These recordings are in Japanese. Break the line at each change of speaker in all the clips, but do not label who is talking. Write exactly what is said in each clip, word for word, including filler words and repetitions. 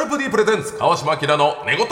ルプ D プレゼンツ川島明の寝言。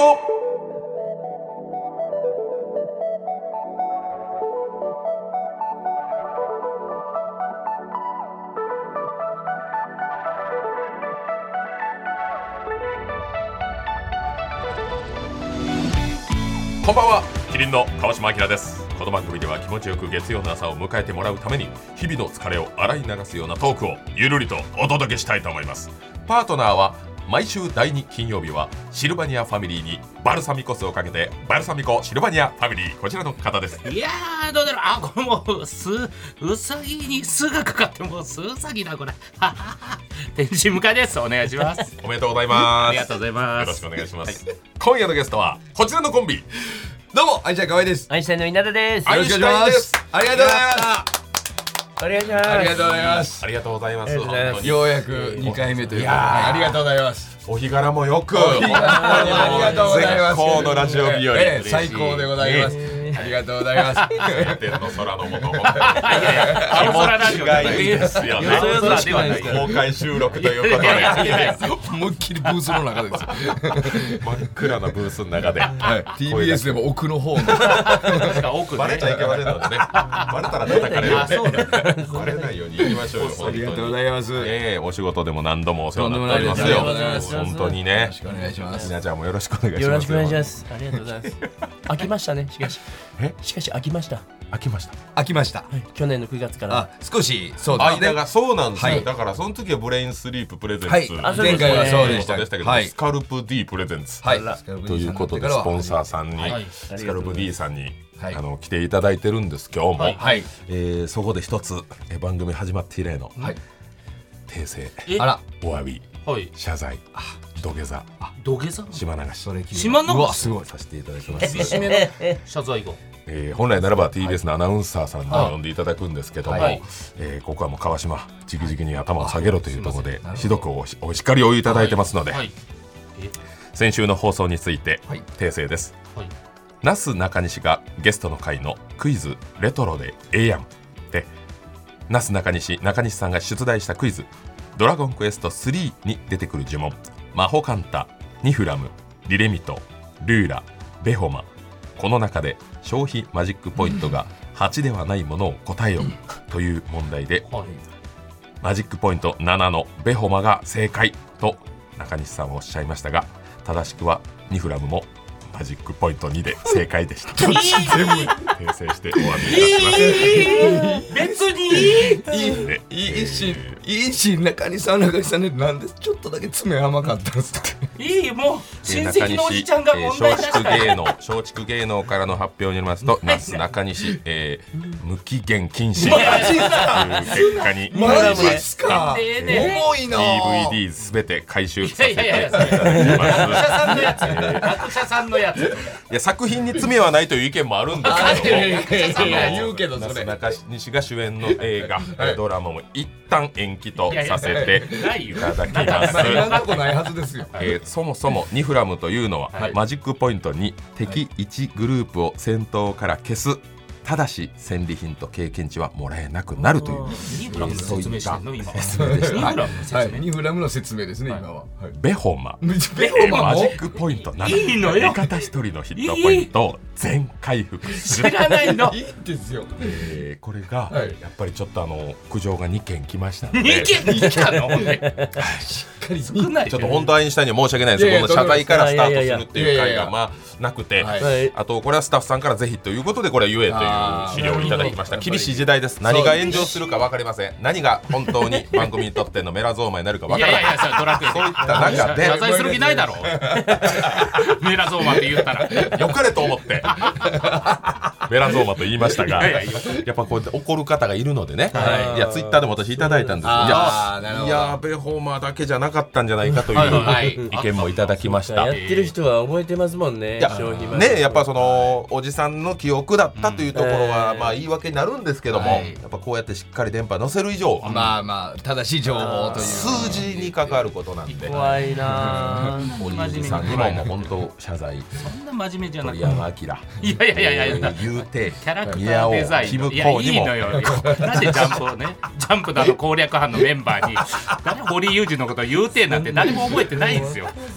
こんばんは、キリンの川島明です。この番組では気持ちよく月曜の朝を迎えてもらうために日々の疲れを洗い流すようなトークをゆるりとお届けしたいと思います。パートナーは毎週だいに金曜日はシルバニアファミリーにバルサミコ酢をかけてバルサミコシルバニアファミリー、こちらの方です。
いやーどうだろう、あ、これもうすうさぎに酢がかかってもうすうさぎだこれ。ははは天使向かいです。お願いします。
おめでとうございます。
ありがとうございます。
よろしくお願いします、はい、今夜のゲストはこちらのコンビ。
どうも、アインシャイン河合です。
アインシュタインの稲田です。
アインシュタインです。
ありがとうございます。
お願いします。
ありがとうございます。
ありがとうございます。
ありがとうございます。
ようやくにかいめということで、
いやー
ありがとうございます。
お日柄もよく、
ありがとうございます。
絶好のラジオ日和、
ええ、最高でございます。ありがとうございます。
晴天の空の下、本当に
いやいや、青空ラジオ
気持ちがいいですよね。
青空ではない。
公開収録ということで、
いやいやいや
思いっきりブースの中です。
真っ暗なブースの中で、
はい、ティービーエス でも奥の方の
奥ね、
バレちゃいけませんのでね、バレたら叩かれるんで、
あ、そうだね。
バレないように行きましょうよ。
ありがとうございます。
ええ、お仕事でも何度もお世話になっております
とんで
よ。
もないです。
本当にね。
よろしくお願いします。
ひなちゃんもよろしくお願いします。
よろしくお願いします。ありがとうございます。飽きましたね。しかし、
え、
しかし飽きました。
飽きました。
飽きました。
はい、去年のくがつから。
あ、少しそうですね。
間がそうなんですよ。
はい
だからその時はブレインスリーププレゼンツ、
はい
あ、そうですね
前回はそうでした。
でしたけど、
はい
スカルプ D プレゼンツ、
はい。
ということでスポンサーさんに、
はい
スカルプ D さんに、
はい
あの来ていただいてるんです今日も、
はい
はい。
えーそこで一つ、えー番組始まって以来の
はい。
訂正、
え
あら、
お詫び、
はい。
謝罪、土下座、
土下座。
島流し
それ聞いて
島の
うわ、すごい。
させていただきます。
締めの謝罪後。
えー本来ならば ティービーエス のアナウンサーさんに呼んでいただくんですけども、
はい
えーここはもう川島直々に頭を下げろというところで
あ
ひどくおお叱りをいただいてますので、
はい。え、
先週の放送について
はい
訂正です。
はい。
なすなかにしがゲストの回のクイズレトロでええやんで、なすなかにし中西さんが出題したクイズドラゴンクエストスリーに出てくる呪文マホカンタ、ニフラム、リレミト、ルーラ、ベホマ、この中で消費マジックポイントがはちではないものを答えよという問題で、
はい。
マジックポイントななのベホマが正解と中西さんはおっしゃいましたが、正しくはニフラムもマジックポイントにで正解でした。訂正してお詫びいたします。
別に
いい
ね
いい一心いいし中西さん中西さんね、なんでちょっとだけ爪甘かったんですか。
いい、もう親
中
戚のおじちゃんが問題出
松
したよ。
竹芸能松竹芸能からの発表によりますと、なす中西、えー、無期限禁止という結果に
マジですか。
ええね
重いな。
ディーブイディー すべて回収させていた
いやいやい
だきます。
学者さんのやつ。学者さんのやつ。
いや、作品に罪はないという意見もあるんですけども、
いやいやいやいや言うけどそれ
なす中西が主演の映画、ドラマも一旦延期とさせていただきます。
今んとこないはずですよ。
えーそもそもニフラムというのは、
はい
マジックポイントに敵いちグループを戦闘から消す、ただし戦利品と経験値はもらえなくなるという
ニフラムの説明してんの今。ニ
説明でした。
フラムの説
はい、
明。
ニフラムの説明ですね、今は。はい
ベホマ、
ベ
えー
ホマも
マジックポイントなない
いのよ
味方一人のヒットポイントを全回復する
知。らないの。
いいですよ。
えーこれが、
はい
やっぱりちょっとあの苦情がにけん来ましたの
二
で、
件来たのほんで。
しっかり
少ない。
ちょっと本当アインシュタインには申し訳ないです。
いやいや
この謝罪からスタートするっていう
いやいやいや
回がまあなくて、
はい
はい。
あとこれはスタッフさんからぜひということでこれは言えという資料をいただきました。厳しい時代です。何が炎上するか分かりません。何が本当に番組にとってのメラゾーマになるか分からない。
いやいやいや、それドラクエで。
そういった中で
謝罪する気ないだろ。メラゾーマって言ったら。
良かれと思ってメラゾーマと言いましたが、
いやいや
やっぱこうやって怒る方がいるのでね、
はい
いやツイッターでも私いただいたんですよ。い
あーなるほど
やいやベホーマーだけじゃなかったんじゃないかという
はいはい
意見もいただきました。
やってる人は覚えてますもんね。
いや
消費マジック
ね、やっぱそのおじさんの記憶だったというところは、
うん
まあ言い訳になるんですけども、
はい
やっぱこうやってしっかり電波載せる以上、
まあまあ正しい情報という
数字に関わることなんで、
怖いなぁ。
堀井さんにももう本当謝罪、
そんな真面目じゃなく
鳥
て。
山明、
いやいやいやいやいや。
言うて、
キャラクターデザイン
キム
いや
コーにも
いいのよ。なんでジャンプをね、ジャンプだの攻略班のメンバーに誰堀井雄二のことを言うてんなんて誰も覚えてないんですよ。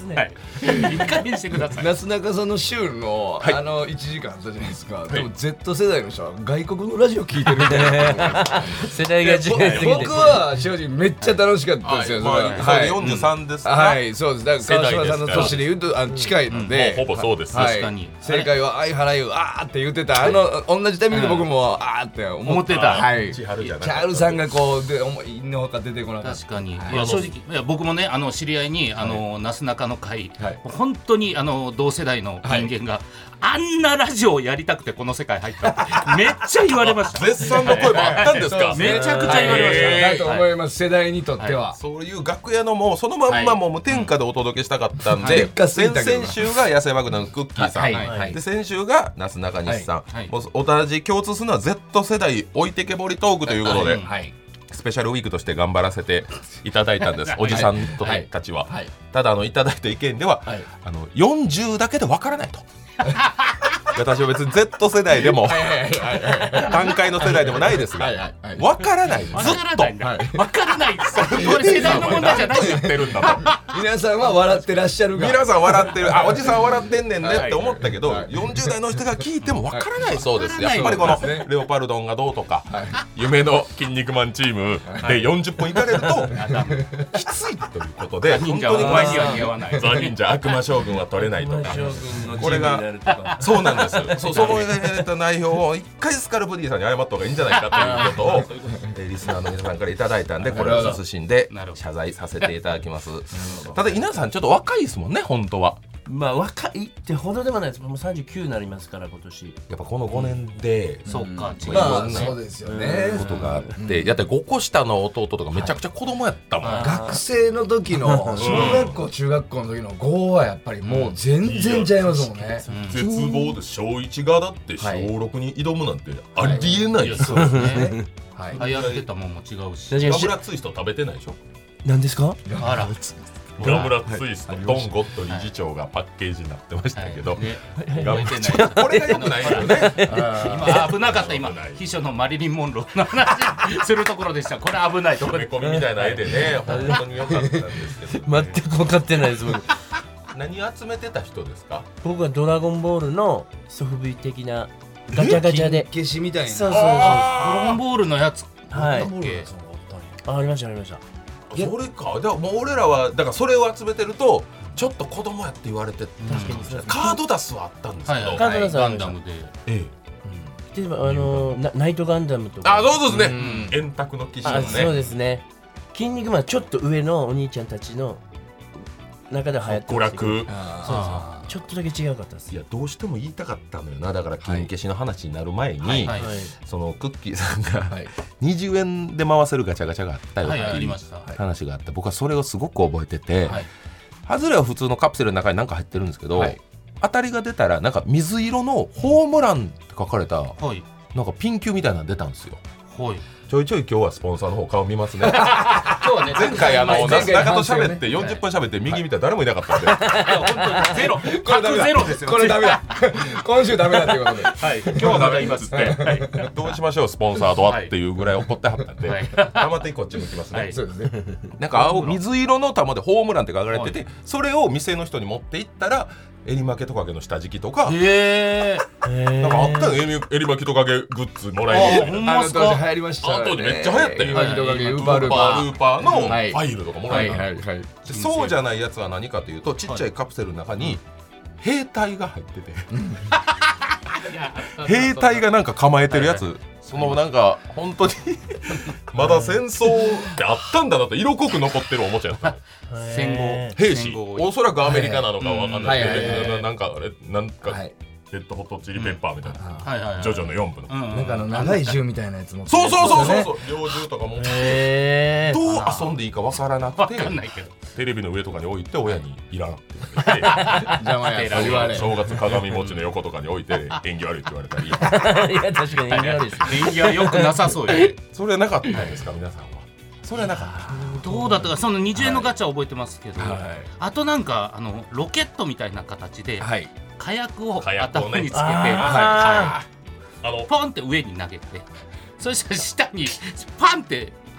ね、
はいいい加減してください。
なすなかさんの週の、
はい
あのいちじかんあったじゃないですか、でも Z 世代の人は外国のラジオ聞いてるみたいな
世代が違いすぎて
僕は正直めっちゃ楽しかったですよ、
まあ、それでよんじゅうさんですか、
はい、そうです。だから川島さんの
世代ですから
年で言うとあの近いので、
もうほぼそうです、
はい
確かに
正解は相原優あーって言ってたあの同じタイミングで僕もあーって思
思ってた
はい。
千春じゃなかった
千春さんがこうで思いのほか出てこなかった。
確かに、
はい
いや正直いや僕もねあの知り合いにあの、なすなかの会、
はい
本当にあの同世代の人間が、あんなラジオをやりたくてこの世界入ったってめっちゃ言われました。
絶賛の声もあったんですか、
めちゃくちゃ言われました、
はい
だと思います、世代にとっては。
そういう楽屋のもうそのまんまもう無添加でお届けしたかったんで、
はいはい
先々週が野生爆弾のクッキーさん、
はいはい
で先週がなすなかにしさん、
はいはい
もうおたじ共通するのは Z 世代置いてけぼりトークということで、
はい
はい。
スペシャルウィークとして頑張らせていただいたんです、おじさんと
はい
たちは、
はい
ただあのいただいた意見では、
はい
あのよんじゅうだけでわからないと私は別に Z 世代でも段階の世代でもないですが、
はいはいはい
わからない、ずっ
わから
と
ないんだ、わからないですこれ世代の問題じゃない
言ってるんだと
皆さんは笑ってらっしゃるが。
皆さん笑ってる、あおじさん笑ってんねんねって思ったけど、
はい
よんじゅう代の人が聞いてもわからないそうです、
はい
やっぱりこの
そうですね
レオパルドンがどうとか、
はい
夢の筋肉マンチームでよんじゅっぷんいかれるときついということで、本
忍者
当に
はお前には似合わない。
ザ・忍者悪魔将軍は取れないとか、
将軍のチ
これが
ームになるとか
そうなんですそそのえた内容を一回スカルプ D さんに謝った方がいいんじゃないかということをえーリスナーの皆さんからいただいたんで、これを慎んで
なるほど
謝罪させていただきます。ただ稲さんちょっと若いですもんね、本当は。
まあ若いってほどでもないですもうさんじゅうきゅうになりますから今年
やっぱこのごねんで
そっか違う、
まあ
うん
そうですよね。
ことがあって、やってごこ下の弟とかめちゃくちゃ子供やったもん、
はい
学生の時の小学校中学校の時の号はやっぱりもう全然ちゃいますもんね。
絶望で小いちがだって小ろくに挑むなんてありえない
いや
ですよ、
そうですね
はい。
流行ってたもんも違うし
確かにし
ガムラツイスト食べてないでしょ。
何ですか
あら
ガムラツイスト、ドンゴット理事長がパッケージになってましたけど、
ね
ガムラ
覚えてない
これが良くないよね。
今危なかった今
危ない
秘書のマリリン・モンローの話するところでした。これ危ないところで
埋め込みみたいな絵でね、本当に良かったんですけど、
全く分かってないです僕
何集めてた人ですか。
僕はドラゴンボールのソフビ的なガチャガチャで
消しみたいな。
そうそうそう
ドラゴンボールのやつ
はい
なんだっけ
あありましたありました
それか、でももう俺らはだからそれを集めてるとちょっと子供やって言われて、
確かにそう
カードダスはあったんですけど、
はいはい
カードダスは
ガ
ありました
ンダムで
ええ、
例えばあのーなナイトガンダムとか
あ、そうですね
うん。
円卓の騎士の
あそう
ね、
ですね筋肉マンちょっと上のお兄ちゃんたちの中では流行って
娯
ましたけど
楽。
あ
ちょっとだけ違うかったです
いやどうしても言いたかったのよな。だから金消しの話になる前に、
はいはい
はい
そのクッキーさんが、
はい
にじゅうえんで回せるガチャガチャがあったよって
はいあり
いう
ました
話があって僕はそれをすごく覚えてて、
はい
外れは普通のカプセルの中に何か入ってるんですけど、
はい
当たりが出たらなんか水色のホームランって書かれた
はい
なんかピンキューみたいなの出たんですよ。
はい
ちょいちょい今日はスポンサーの方顔見ますね。
今日はね
前回あのなすなかと喋って
はい
よんじゅっぷん喋って右見たら誰もいなかったんで、
いや本当にゼロ
これダメだ
角ゼロですよ
これダメだ今週ダメだっていうことで。
はい今日はまた言いますってはい
どうしましょうスポンサーとはっていうぐらい怒ってはったんで、
はい
頑張ってこっち向きますね。
はい
そうですね。
なんか青水色の玉でホームランって書かれてて、それを店の人に持って行ったら襟巻きトカゲの下敷きとか、
へえ
なんかあったよ襟襟巻きトカゲグッズもらえるみたいな。
ほん
あ
まっすか
の当時流行りましたね。
あの当時めっちゃ流行ったよ
今人影ウーパールー
ルーパ
パー。
ールーパーのフ
はい
ァイルとかもら
はい
えた、
はいはい。
でそうじゃないやつは何かというとちっちゃいカプセルの中に兵隊が入ってて、
いや
兵隊がなんか構えてるやつ、そのなんか本当にまだ戦争ってあったんだなと色濃く残ってるおもちゃやった
戦後
兵士
戦後
おそらくアメリカなのかわかんない
はいはいはいはい
けどなんかあれなんか
はい。
レッドホットチリペッパーみたいな、
はいはいはい
ジョジョのよん部の、
うんうん
なんかあの長い銃みたいなやつも。
そうそうそうそうそう猟銃とかも
へ
どう遊んでいいかわからなく
わ
て
かんないけど
テレビの上とかに置いて親にいらんって言われて
邪魔やと言われ。
正月鏡餅の横とかに置いて縁起悪いって言われたり
いや確かに意外です
演技は良くなさそうよね
それはなかったんですか皆さんは。それはなかった。
どうだったかそのにじゅうえんのガチャ覚えてますけど、
はい
あとなんかあのロケットみたいな形で
はい。
火薬を
火薬をね
頭につけて、
あ
あの
ポンって上に投げてそしたら下にパンって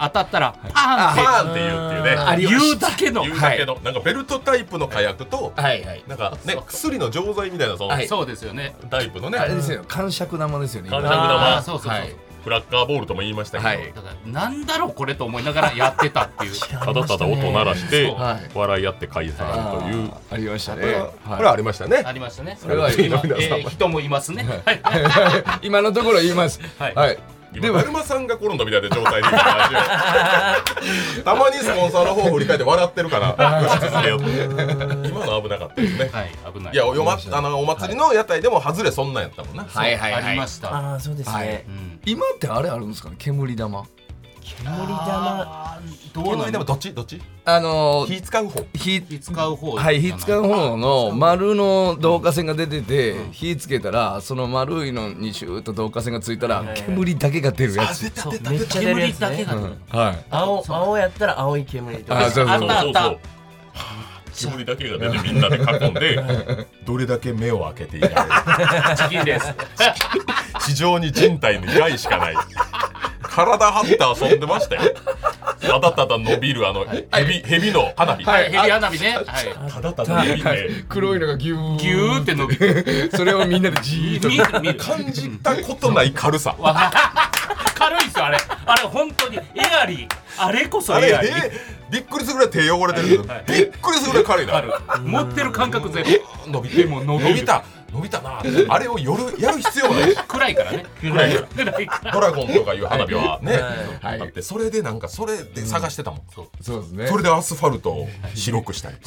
当たったらパ
パ
ーンって
ーンって言うっていうね
ありま
言う
した
だけの
言うだけのなんかベルトタイプの火薬と
はいはい
なんかね薬の錠剤みたいなその
はい
そうですよね。
タイプのね
あれですよ感触玉ですよね
感
今
触玉
あーそうそうそう、
はい
クラッカーボールとも言いましたけど、
はい
だからなんだろうこれと思いながらやってたっていう
ただただ音鳴らして
そう
はい
笑い合って解散という
あーありましたね
これは
はい
これはありましたね
ありましたね。
それは
今、
皆さん
えー人もいますね。はい
今のところ言います
はい
はい
今だるまさんが転んだみたいな状態で今ラジオたまにスポンサーの方を振り返って笑ってるからよし続けようって今の危なかったですね
はい危ない。
いやおよまあのお祭りの屋台でも外れそんなんやったもんな
はいはいはい
ありました。
ああそうです
はい
ね
うん
今ってあれあるんですかね煙玉
煙玉
あーどうなん
煙でもどっちどっち
あのー
火使う方
火
火使う方
はい火使う方の丸の導火線が出てて火つけたらその丸いのにシューッと導火線がついたら煙だけが出るやつ
そう
めっちゃ出るや
煙
つね
だけが出る
はい
青青やったら青い煙とか
あそうそう
あったあった
そうそう煙だけが出てみんなで囲んでどれだけ目を開けていられる
チキンです。
非常に人体に害しかない体張って遊んでましたよただただ伸びるあのヘビヘビの花火、
は
はいいヘビ花火ね。はい。
ただただ伸びて
黒いのがギュー
ギューって伸びて
それをみんなでじーっと
見る見る。
感じたことない軽さ
わ軽いっすよあれ。あれ本当にエアリー。あれこそ
あれ
エアリー。
えびっくりするぐらい手汚れてるけど、
はい
びっくりするぐらい軽いな
ある。持ってる感覚ゼロ。
伸びて
でも伸びる
伸びた伸びたなあれを夜やる必要ない
暗いからね。
暗いから
暗いから。
ドラゴンとかいう花火はね、
はい
だってそれでなんかそれで探してたもん、
そうですね
それでアスファルトを白くしたい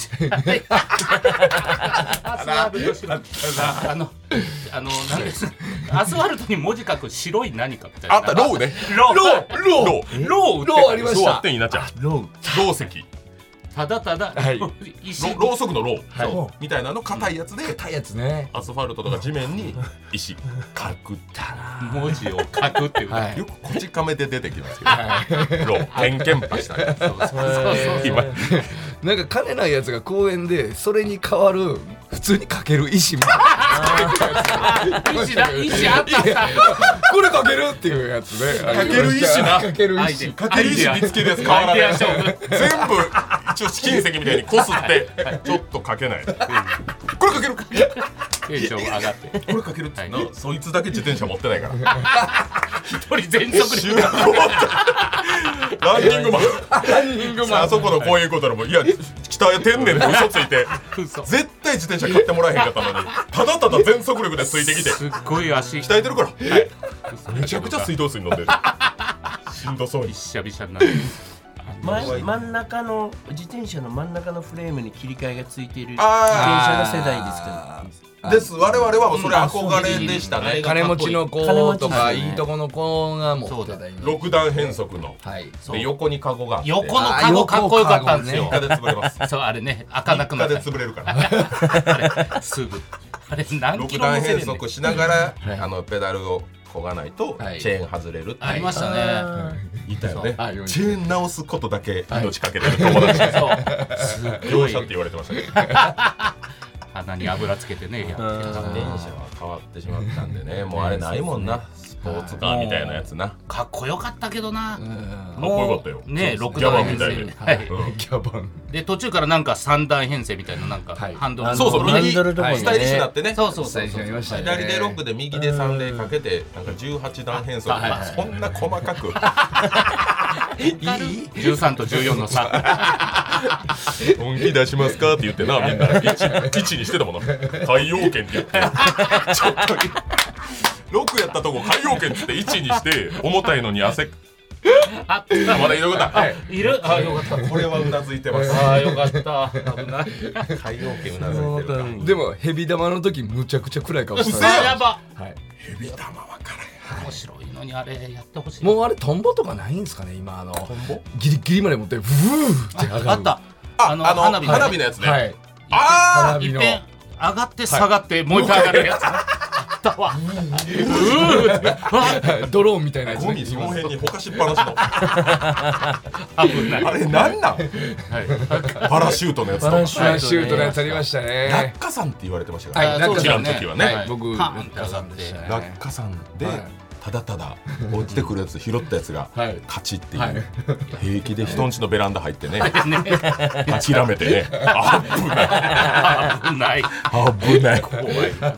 アスファルト白い。ああのあの何ですアスファルトに文字書く白い何かみたいな。
あったローね
ロー。
ローロー
ロー
ローありました
そうあってんいなちゃん
ロー
ロー石
ただただ
はい
石
ロろうそくのロー、
はい
みたいなの硬いやつで
硬いやつね
アスファルトとか地面に石書く
文字を書くっていう。
はい
よくこち亀で出てきますけどロー点検パしたやつ
そうそうそう
今
なんか金ないやつが公園でそれに代わる普通にかける石も
石だ石あったあった。
これかけるっていうやつね
かける石な
かける
アイデ
石
かける石見つけるやつ変わらない
アイデア勝負。
全部一応試金石みたいにこすってちょっとかけないこれかける
テンション上がって
これかけるって言うのそいつだけ自転車持ってないから
一人全速
収
で
録終わったランニングマン
ランニングマン
あそこの公園行こうたらもういや鍛えてんねんって嘘ついて
嘘
絶対自転車買ってもらえへんかったのにただただ全速力でついてきて
すっごい足
鍛えてるからめちゃくちゃ水道水飲んでるしんどそうに
びしゃびしゃになって
真真ん中の自転車の真ん中のフレームに切り替えがついている自転
あー
車の世代ですか
です我々はもうそれ憧れでしたね
金持ちの子
金持ち
とか
ですね
いいとこの子が持ってたイメージ
ろく段変速の
はい
で横にカゴがあって
横のカゴかっこよかったんですよ
一。回で潰れます
そうあれね開かなくな
一
った
回で潰れるから
あれすぐあれ何
六
キロ
段変
乗せれんねん
速しながら
はい
あのペダルをこがないと
はい
チェーン外れるって
ありましたね。
いたよね
はい
チェーン直すことだけ命かけてる友達
そうすごい
業者って言われてましたけど
鼻に油つけてねやって
うん
自転車は変わってしまったんでねもうあれないもんなスポーツカーみたいなやつな
かっこよかったけどな。
かっこよかったよ
ね
そう
六段編
ギャバンみたいで
成はい
うん
ギャバン
で途中からなんか三段編成みたいななんか
はい
ハンドル
そうそう
ハン
右
ドルとかね
スタイリッシュになってね
そうそうそう
最初にありましたね
左でロックで右でさんでかけてなんかじゅうはち段変速
はいはい
そんな細かく
いい
じゅうさんとじゅうよんの差。
本気出しますかって言ってなみんな 1, 一にしてたもんな海洋圏って言ってちょっとろくやったとこ海洋圏って言っていちにして重たいのに汗
あった
まだいることはい
いるあよかった。
これはうなずいてます
あよかった。危ない。
海洋圏うなずいてるか
でもヘビ玉の時むちゃくちゃ暗い顔して
うせや
た
やば。
はい
ヘビ玉わから
面白いのにあれやってほしい。
もうあれトンボとかないんですかね今あの
ボ
ギリギリまで持ってブーって上がる
あった。
ああの花火
花火
のやつね
はい
あ
花火の
いっぺん上がって下がってもう一回上がるやつ。あったわ。うーってあ
ドローンみたいなやつね
ゴミその辺にほかしっぱなしの
危ない。
あれなんなん
はい
パラシュートのやつとか
パラシュ
パラシュートのやつありましたね
落下山って言われてましたからね
はい落下
そうですよね
山
時はね
はい僕
パーンって
落下山でしたね
落下山で
はい
ただただ落ちてくるやつ拾ったやつが
はい
勝ちっていう、
はい
平気で人んちのベランダ入ってね
ね
諦めてね危ない
危ない
危ない
怖い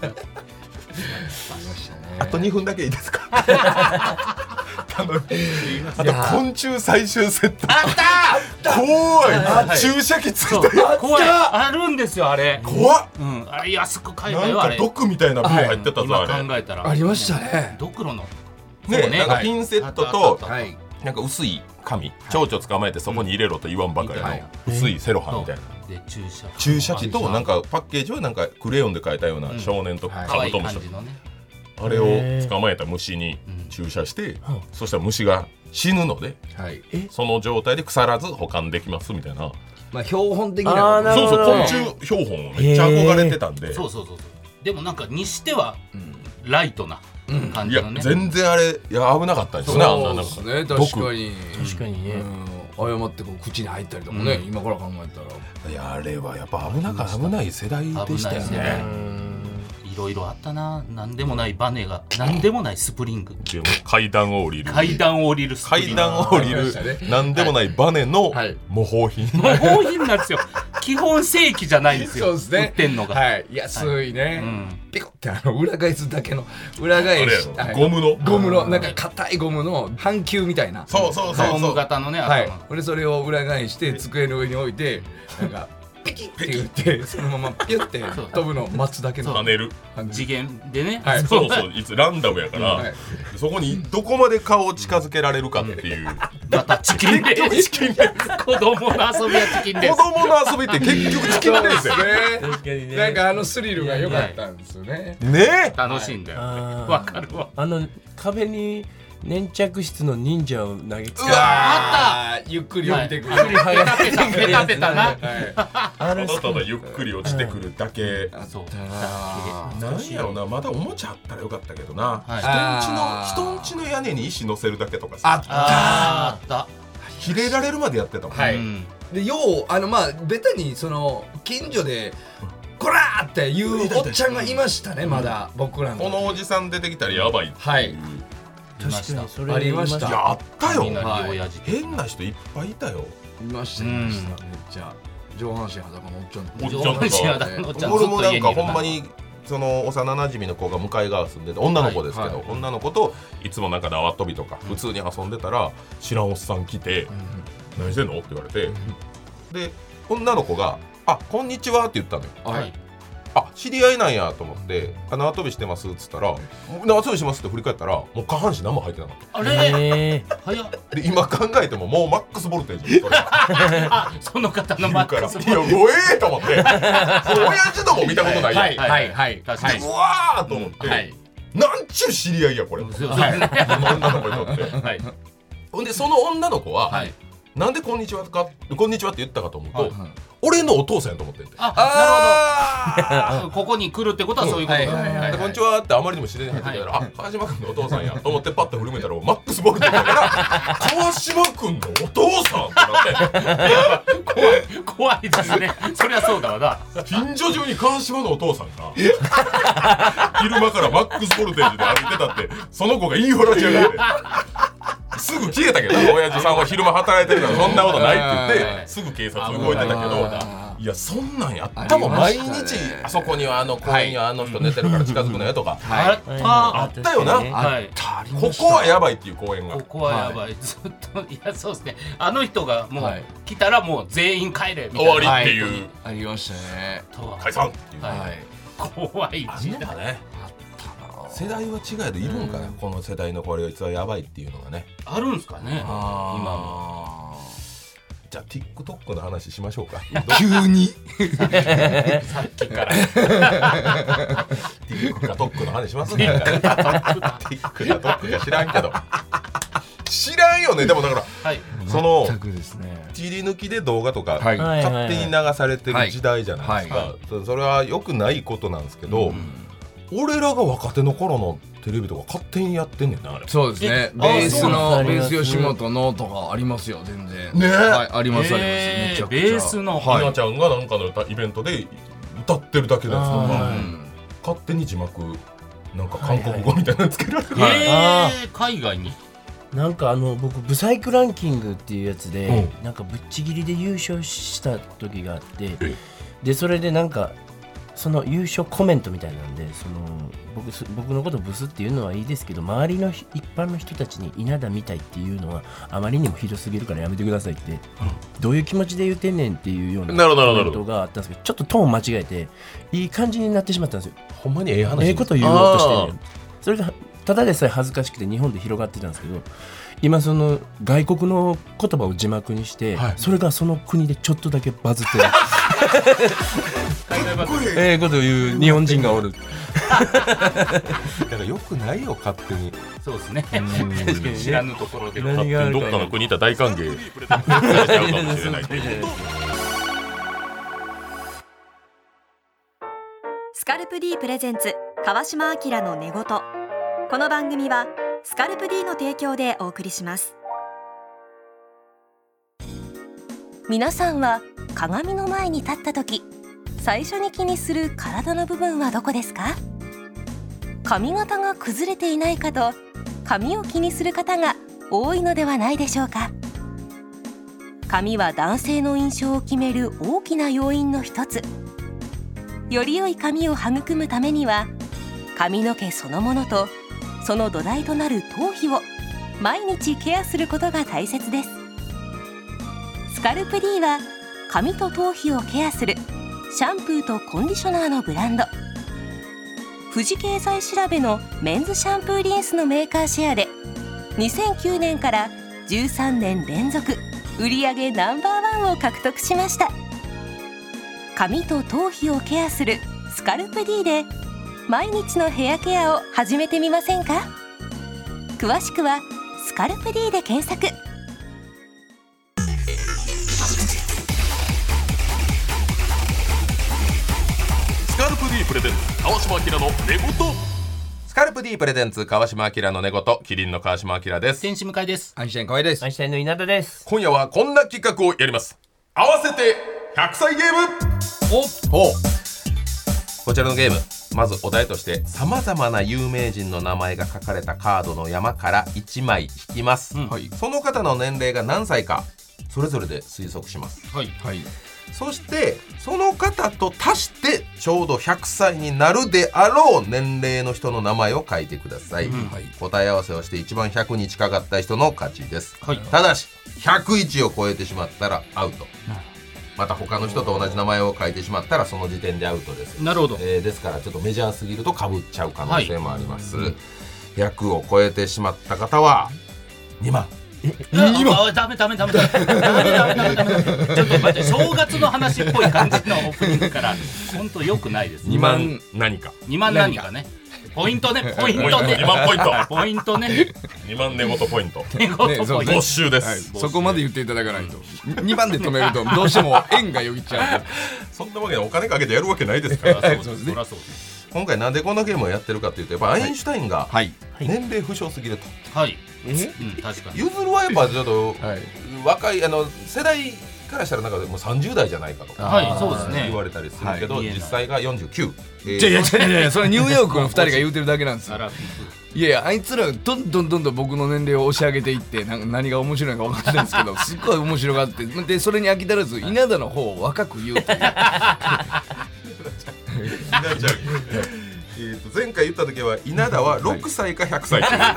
あとにふんだけいいですか頼むあと昆虫採集セットあった怖い注射器ついたや
怖いあるんですよあれ
怖っ
うんあれ安く買え
なん
ばよあれ
か毒みたいなビー入ってたぞ
今
あれ
考えたら
ありましたね。
ドクロの
ね
そうね
なんかピンセット
あ
と
ったあったあった
はい。
なんか薄い紙蝶々捕まえてそこに入れろと言わんばかりの
はい
薄いセロハンみたいな
で注射
注射器となんかパッケージはなんかクレヨンで描いたような少年と
はい
可愛い
カブトムシ
感じのね
あれを捕まえた虫に注射してそしたら虫が死ぬので
はい。
その状態で腐らず保管できますみたいな
まあ標本的な。
あーなる
そうそう
ほど
昆虫標本をめっちゃ憧れてたんで
そうそうそうそうでもなんかにしては
うん
ライトな感
いや
じのね
全然あれいや危なかったですよねあんななんか
そうですね。
毒
確かに。
確かにね、
うん。誤ってこう口に入ったりとかね。今から考えたら。
いやあれはやっぱ危なか危ない世代でしたよ
危ない世代
ね
いろいろあったななんでもないバネがなんでもないスプリング
でも階段を降りる
階段を降りるスプリング
階段を降りる
ありましたね
なんでもないバネの
はい
模倣品
模倣品なんですよ基本正規じゃないんですよ
そうですね。
売ってんのが、
はい。安いね。
うん
ピコってあの裏返すだけの裏
あれ
返し。
や
はい
ろゴムの
ゴムのなんか硬いゴムの半球みたいな。
そうそうそう
ホーム
そう
型のね
はい
頭。
俺それを裏返して机の上に置いてなんかピキッって言ってそのままピュッて飛ぶのを待つだけの
跳ねる
感じ。
次元でね、
はい
そうそういつランダムやから、
はい
そこにどこまで顔を近づけられるかっていう
またチキンレース子供の遊びはチキンレー
子供の遊びって結局チキンレースや
ね
確かにね
なんかあのスリルが良かったんですよね。
ね
ス楽しいんだよね
あー
わ、かるわ
あの壁に粘着質の忍者を投げつけ
うわ
あーゆっくり降りてくる。
ペタペタペタペタな
はい
あれ
ただただゆっくり落ちてくるだけ、
そう
あー
なんやろなまだおもちゃあったらよかったけどな、
はい
人んちの人んちの屋根に石乗せるだけとかさ
あった
あーあっ
切れられるまでやってたもん、
た、
はい
うん
でようあのまあベタにその近所でこらーっていうおっちゃんがいましたねまだ僕らの。
このおじさん出てきたらやばいっていう、
はい
いました
確かにそれ
ありました
いやあったよ
雷親父
変な人いっぱいいたよ
いましたいましためっちゃ上半身裸のおっちゃん
おっちゃんとか
上半身裸のおっちゃんず
俺
っ
もなんか
と家にいる
ほんまにその幼なじみの子が向かい側住んでて女の子ですけど、
はいはい
女の子といつもなんか縄跳びとか普通に遊んでたら知らんおっさん来て「何してんの?」って言われてで女の子が「あこんにちは」って言ったのよ。
はい
あ知り合いなんやと思って「あ縄跳びしてます」っつったら「縄跳びします」って振り返ったらもう下半身何も入ってなかっ
あれ、
え
早っ
たで今考えてももうマックスボルテージそれ
あその方のマッ
いるから
クス
いやごえーと思ってこれ親父とも見たことないやん、
はいはいはい
確かに
うわーと思って、
はい
なんちゅう知り合いやこれ、
そうそう
この女の子にとって
はい
ほんでその女の子は、
はい
なんでこんにちはかこんにちはって言ったかと思うと、
はい
俺のお父さんやと思ってんて
あ
あ
なるほどここに来るってことはそういうことだ、
うんはいはいはい
でこんにちはってあまりにも自然に入ってきたから、あ川島君のお父さんやと思ってパッと振り向いたらマックスボルテージだから川島君のお父さんってなって
怖い怖いですねそりゃそうだわな
近所中に川島のお父さんが昼間からマックスボルテージで歩いてたってその子が言いふらしやがってすぐ消えたけど親父さんは昼間働いてるからそんなことないって言ってすぐ警察動いてたけどいやそんなんやったもん毎
ありましたね
日あそこにはあの公園にはあの人寝てるから近づくなよとか
はい
あった
あったよな
はい
ここはやばいっていう公園が
ここはやばい、ずっといやそうですねあの人がもう、
はい
来たらもう全員帰れみたい
終
な
わりっていう
ありましたね
とは
解散っていう
はい
はい
怖い
あん
時代
のかね世代は違えどいるんかなこの世代のこれ実はやばいっていうのがね
あるんすかね
あー
今も
じゃあ TikTok の話しましょうか
急に
さっきから
TikTok の話しますね TikTok か知らんけど知らんよねでもだから
はい
その
全くですね
切り抜きで動画とか
はい
はい
勝手に流されてる時代じゃないですか、
はいは
そそれは良くないことなんですけど、俺らが若手の頃のテレビとか勝手にやってんねんなあれ
そうですね
え
ベース
あそうなんだ
のベース吉本のとかありますよ全然
ね
はいありますあります
えー
めちゃくちゃ
ベースの
はい
ひなちゃんがなんかの歌イベントで歌ってるだけのやつとか、
うん
勝手に字幕なんか韓国語みたいなのつけられる、
え
あ
ー、海外に
なんかあの僕ブサイクランキングっていうやつで、
う
なんかぶっちぎりで優勝した時があって
え
でそれでなんかその優勝コメントみたいなんでその 僕, す僕のことブスっていうのはいいですけど周りのひ一般の人たちに稲田みたいっていうのはあまりにもひどすぎるからやめてくださいって、どういう気持ちで言うてんねんっていうような
なるほど
コ
なるほど
メントがあったんですけどちょっとトーン間違えていい感じになってしまったんですよ。
ほんまにええ話
ええこと言おうとしてるねそれがただでさえ恥ずかしくて日本で広がってたんですけど今その外国の言葉を字幕にして、はい、それがその国でちょっとだけバズってるええこと言う日本人がおる
だからよくないよ勝手に
そうですね知らぬところで
勝手にどっかの国いたら大歓迎されちゃうかもしれないっていう
スカルプ D プレゼンツ川島明の寝言。この番組はスカルプ D の提供でお送りします。皆さんは鏡の前に立った時最初に気にする体の部分はどこですか？髪型が崩れていないかと髪を気にする方が多いのではないでしょうか。髪は男性の印象を決める大きな要因の一つ。より良い髪を育むためには髪の毛そのものとその土台となる頭皮を毎日ケアすることが大切です。スカルプ D は髪と頭皮をケアするシャンプーとコンディショナーのブランド。富士経済調べのメンズシャンプーリンスのメーカーシェアでにせんきゅうねんからじゅうさんねん連続売上ナンバーワンを獲得しました。髪と頭皮をケアするスカルプ D で毎日のヘアケアを始めてみませんか？詳しくはスカルプ D で検索。
スカルプ D プレゼンツ川島明の寝言。スカルプ D プレゼンツ川島明の寝言。キリンの川島明です。
天使向井です。
アインシュタイン河合です。
アインシュタインの稲田です。
今夜はこんな企画をやります。合わせてひゃくさいゲーム。おほうこちらのゲーム、まずお題としてさまざまな有名人の名前が書かれたカードの山からいちまい引きます、うんはい、その方の年齢が何歳かそれぞれで推測します、はいはい、そしてその方と足してちょうどひゃくさいになるであろう年齢の人の名前を書いてください、うんはい、答え合わせをして一番ひゃくに近かった人の勝ちです、はい、ただしひゃくいちを超えてしまったらアウト、また他の人と同じ名前を書いてしまったらその時点でアウトです。
なるほど、
えー、ですからちょっとメジャーすぎると被っちゃう可能性もあります、はい、ひゃくを超えてしまった方はにまん。
にまんダメダメダメダメダメダメダメダメちょっと待って、正月の話っぽい感じのオープニングから本当良くないです、ね、
にまん何か
にまん何かね、ポイントね、ポイントね、
にまんポイント
ポイントね、
にまん寝言ポイント、
寝言ポイント
没収です、
はい、そこまで言っていただかないとにばんで止めるとどうしても円がよぎっちゃう
そんなわけでお金かけてやるわけないですから
そうですね、
今回なんでこのゲームをやってるかというとやっぱアインシュタインが年齢不詳すぎると、
はい、うん、確かに
ゆずるはやっぱちょっと、はい、若いあの世代からしたらなんかもうさんじゅう代じゃないかとか、
はい、そうですね、
言われたりするけど、はい、実際がよんじゅうきゅう、
えー、いやいやいやいやそれニューヨークのふたりが言うてるだけなんですよいやいやあいつらどんどんどんどん僕の年齢を押し上げていってな何が面白いのか分かんないんですけどすっごい面白がってでそれに飽き足らず稲田の方を若く言うっていう
えー、と前回言った時は稲田はろくさいかひゃくさいっていう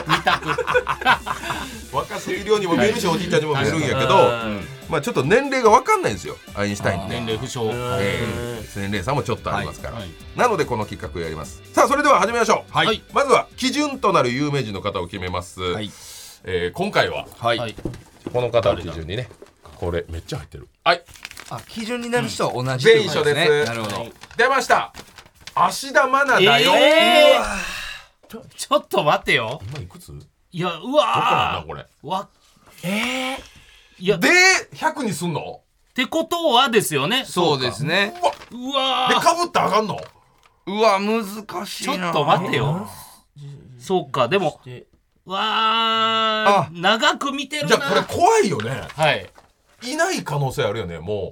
若すぎるようにも見えるし、はい、おじいちゃんにも見えるんやけど、はい、まあちょっと年齢が分かんないんですよアインシュタインって
年齢不詳、
えー、年齢差もちょっとありますから、はい、なのでこの企画をやります。さあそれでは始めましょう、はい、まずは基準となる有名人の方を決めます、はい、えー、今回は、はい、この方を基準にね、これめっちゃ入ってる、はい、
あ基準になる人は同じ、
全員一緒です、
なるほど、
出ました芦田愛菜だよ、
えー、うわちょ、ちょっと待ってよ、
今いくつ？
いや、うわー、どこ
なんだこれ、
わえー、
いやでひゃくにすんの
ってことはですよね。
そうですね。
うわ
でかぶってあかんの？
うわ難しいな。
ちょっと待ってよ。そうか、でもわー長く見てるな。
じゃあこれ怖いよね。
はい。
いない可能性あるよね。も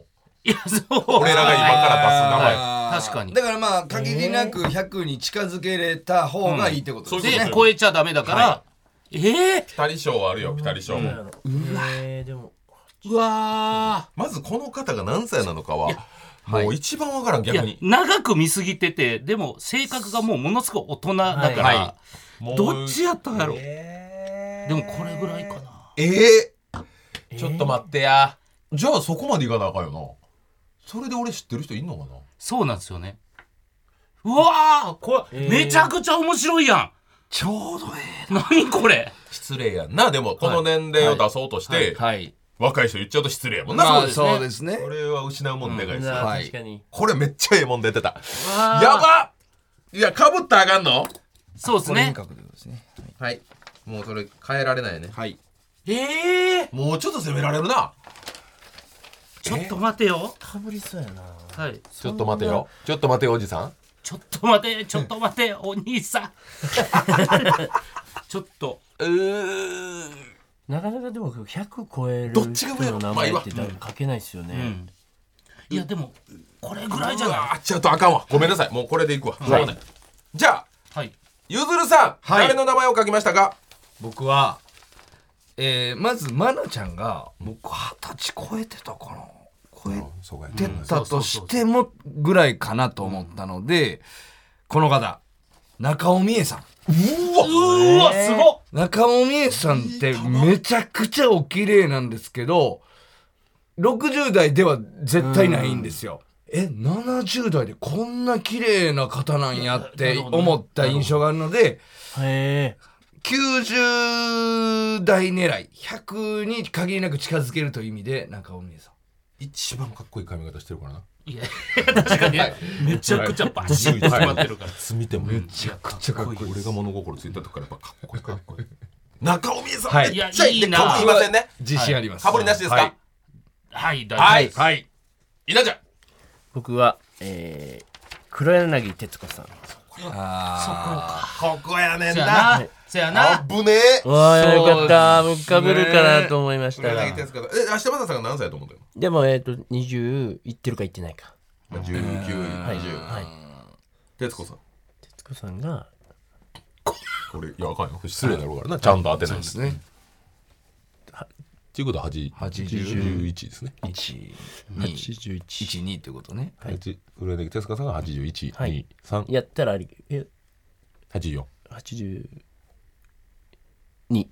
いやそう
俺らが今から出す名前、
あー
確かに
だからまあ限りなくひゃくに近づけれた方がいいってことですね、
で超えちゃダメだから、
は
ええ
ピタリ賞あるよピタリ賞、
うわえーでも
うわ
まずこの方が何歳なのかは
はい
もう一番わからん
ーいや
逆に、
長く見すぎててでも性格がもうものすごい大人だから、
はいは
もう
どっちやったんやろ、
え
でもこれぐらいかな
えー、ちょっと待ってや、じゃあそこまでいかなあかんよな。それで俺知ってる人いんのかな。
そうなんですよね。うわーこれ、
えー
めちゃくちゃ面白いやん。
ちょうどえ
何これ
失礼やんな。でもこの年齢を出そうとして、
えはい
若い人言っちゃうと失礼やもんな、
まあ
そう
そうですね
これは失うもんでかいですよ、
な
はい
確かに
これめっちゃええもん出てた。
わー
やばっ、いやかぶったらあかんの。
そうですね。
これ角度ですね
はい、もうそれ変えられないね。
はい
ええー、
もうちょっと攻められるな。
ちょっと待てよ。
かぶりそうやな
はい。
ちょっと待てよ、ちょっと待てよおじさん。
ちょっと待て、ちょっと待て、お兄さん。ちょっと。
うー
なかなかでもひゃく超える
どっちが上やろ
人の名前って多分書けないですよね、
うん。いやでもこれぐらいじゃない。
あちょっとあかんわ、ごめんなさい、もうこれでいくわ、そうね。じゃあ
はい。
ゆずるさん、
はい
誰の名前を書きましたか。
僕はえー、まずまなちゃんが僕はたち超えてたかな超え
そうか
てたとしてもぐらいかなと思ったので、この方中尾美恵さん
うーわすごっ。
中尾美恵さんってめちゃくちゃお綺麗なんですけどろくじゅう代では絶対ないんですよ。えななじゅう代でこんな綺麗な方なんやって思った印象があるので
へえ
きゅうじゅう代狙いひゃくに限りなく近づけるという意味で中尾美恵さん
一番かっこいい髪型してるからな。
いや確かにめちゃくちゃバシッと決まってるから。
見てもめちゃくちゃかっこいい。俺が物心ついた時からやっぱかっこいいかっこいい。中尾美恵さん、
はい
めっちゃいいね。
いやいいな
かぶりませんね。
自信あります。
かぶりなしですか。
はい
はい大
はい
丈夫です。
はい
稲ちゃん。
僕は、えー、黒柳徹子さん
あ
ここやねん
そや
な。
な。そやな。
ぶねえ。
わあよかった
そうですね
僕かぶるかなと思いました
黒
が
柳徹子さん。え、明日まささんが何歳だと思ってる
でもえっ、ー、とにじゅういってるかいってないか
の。十九、
はい
二十。
はい
徹子さん。
徹子さんが
これいやあかんよ。失礼だろうからな。ちゃんと当てないんですね。
ね
っていうことは八
八十
十一ですね。
いちに
はちじゅういち
いちにってことね。
はい
八黒柳徹子さんが八十一、
はい
二、三、
やったらありえ
八十四。
はちじゅうに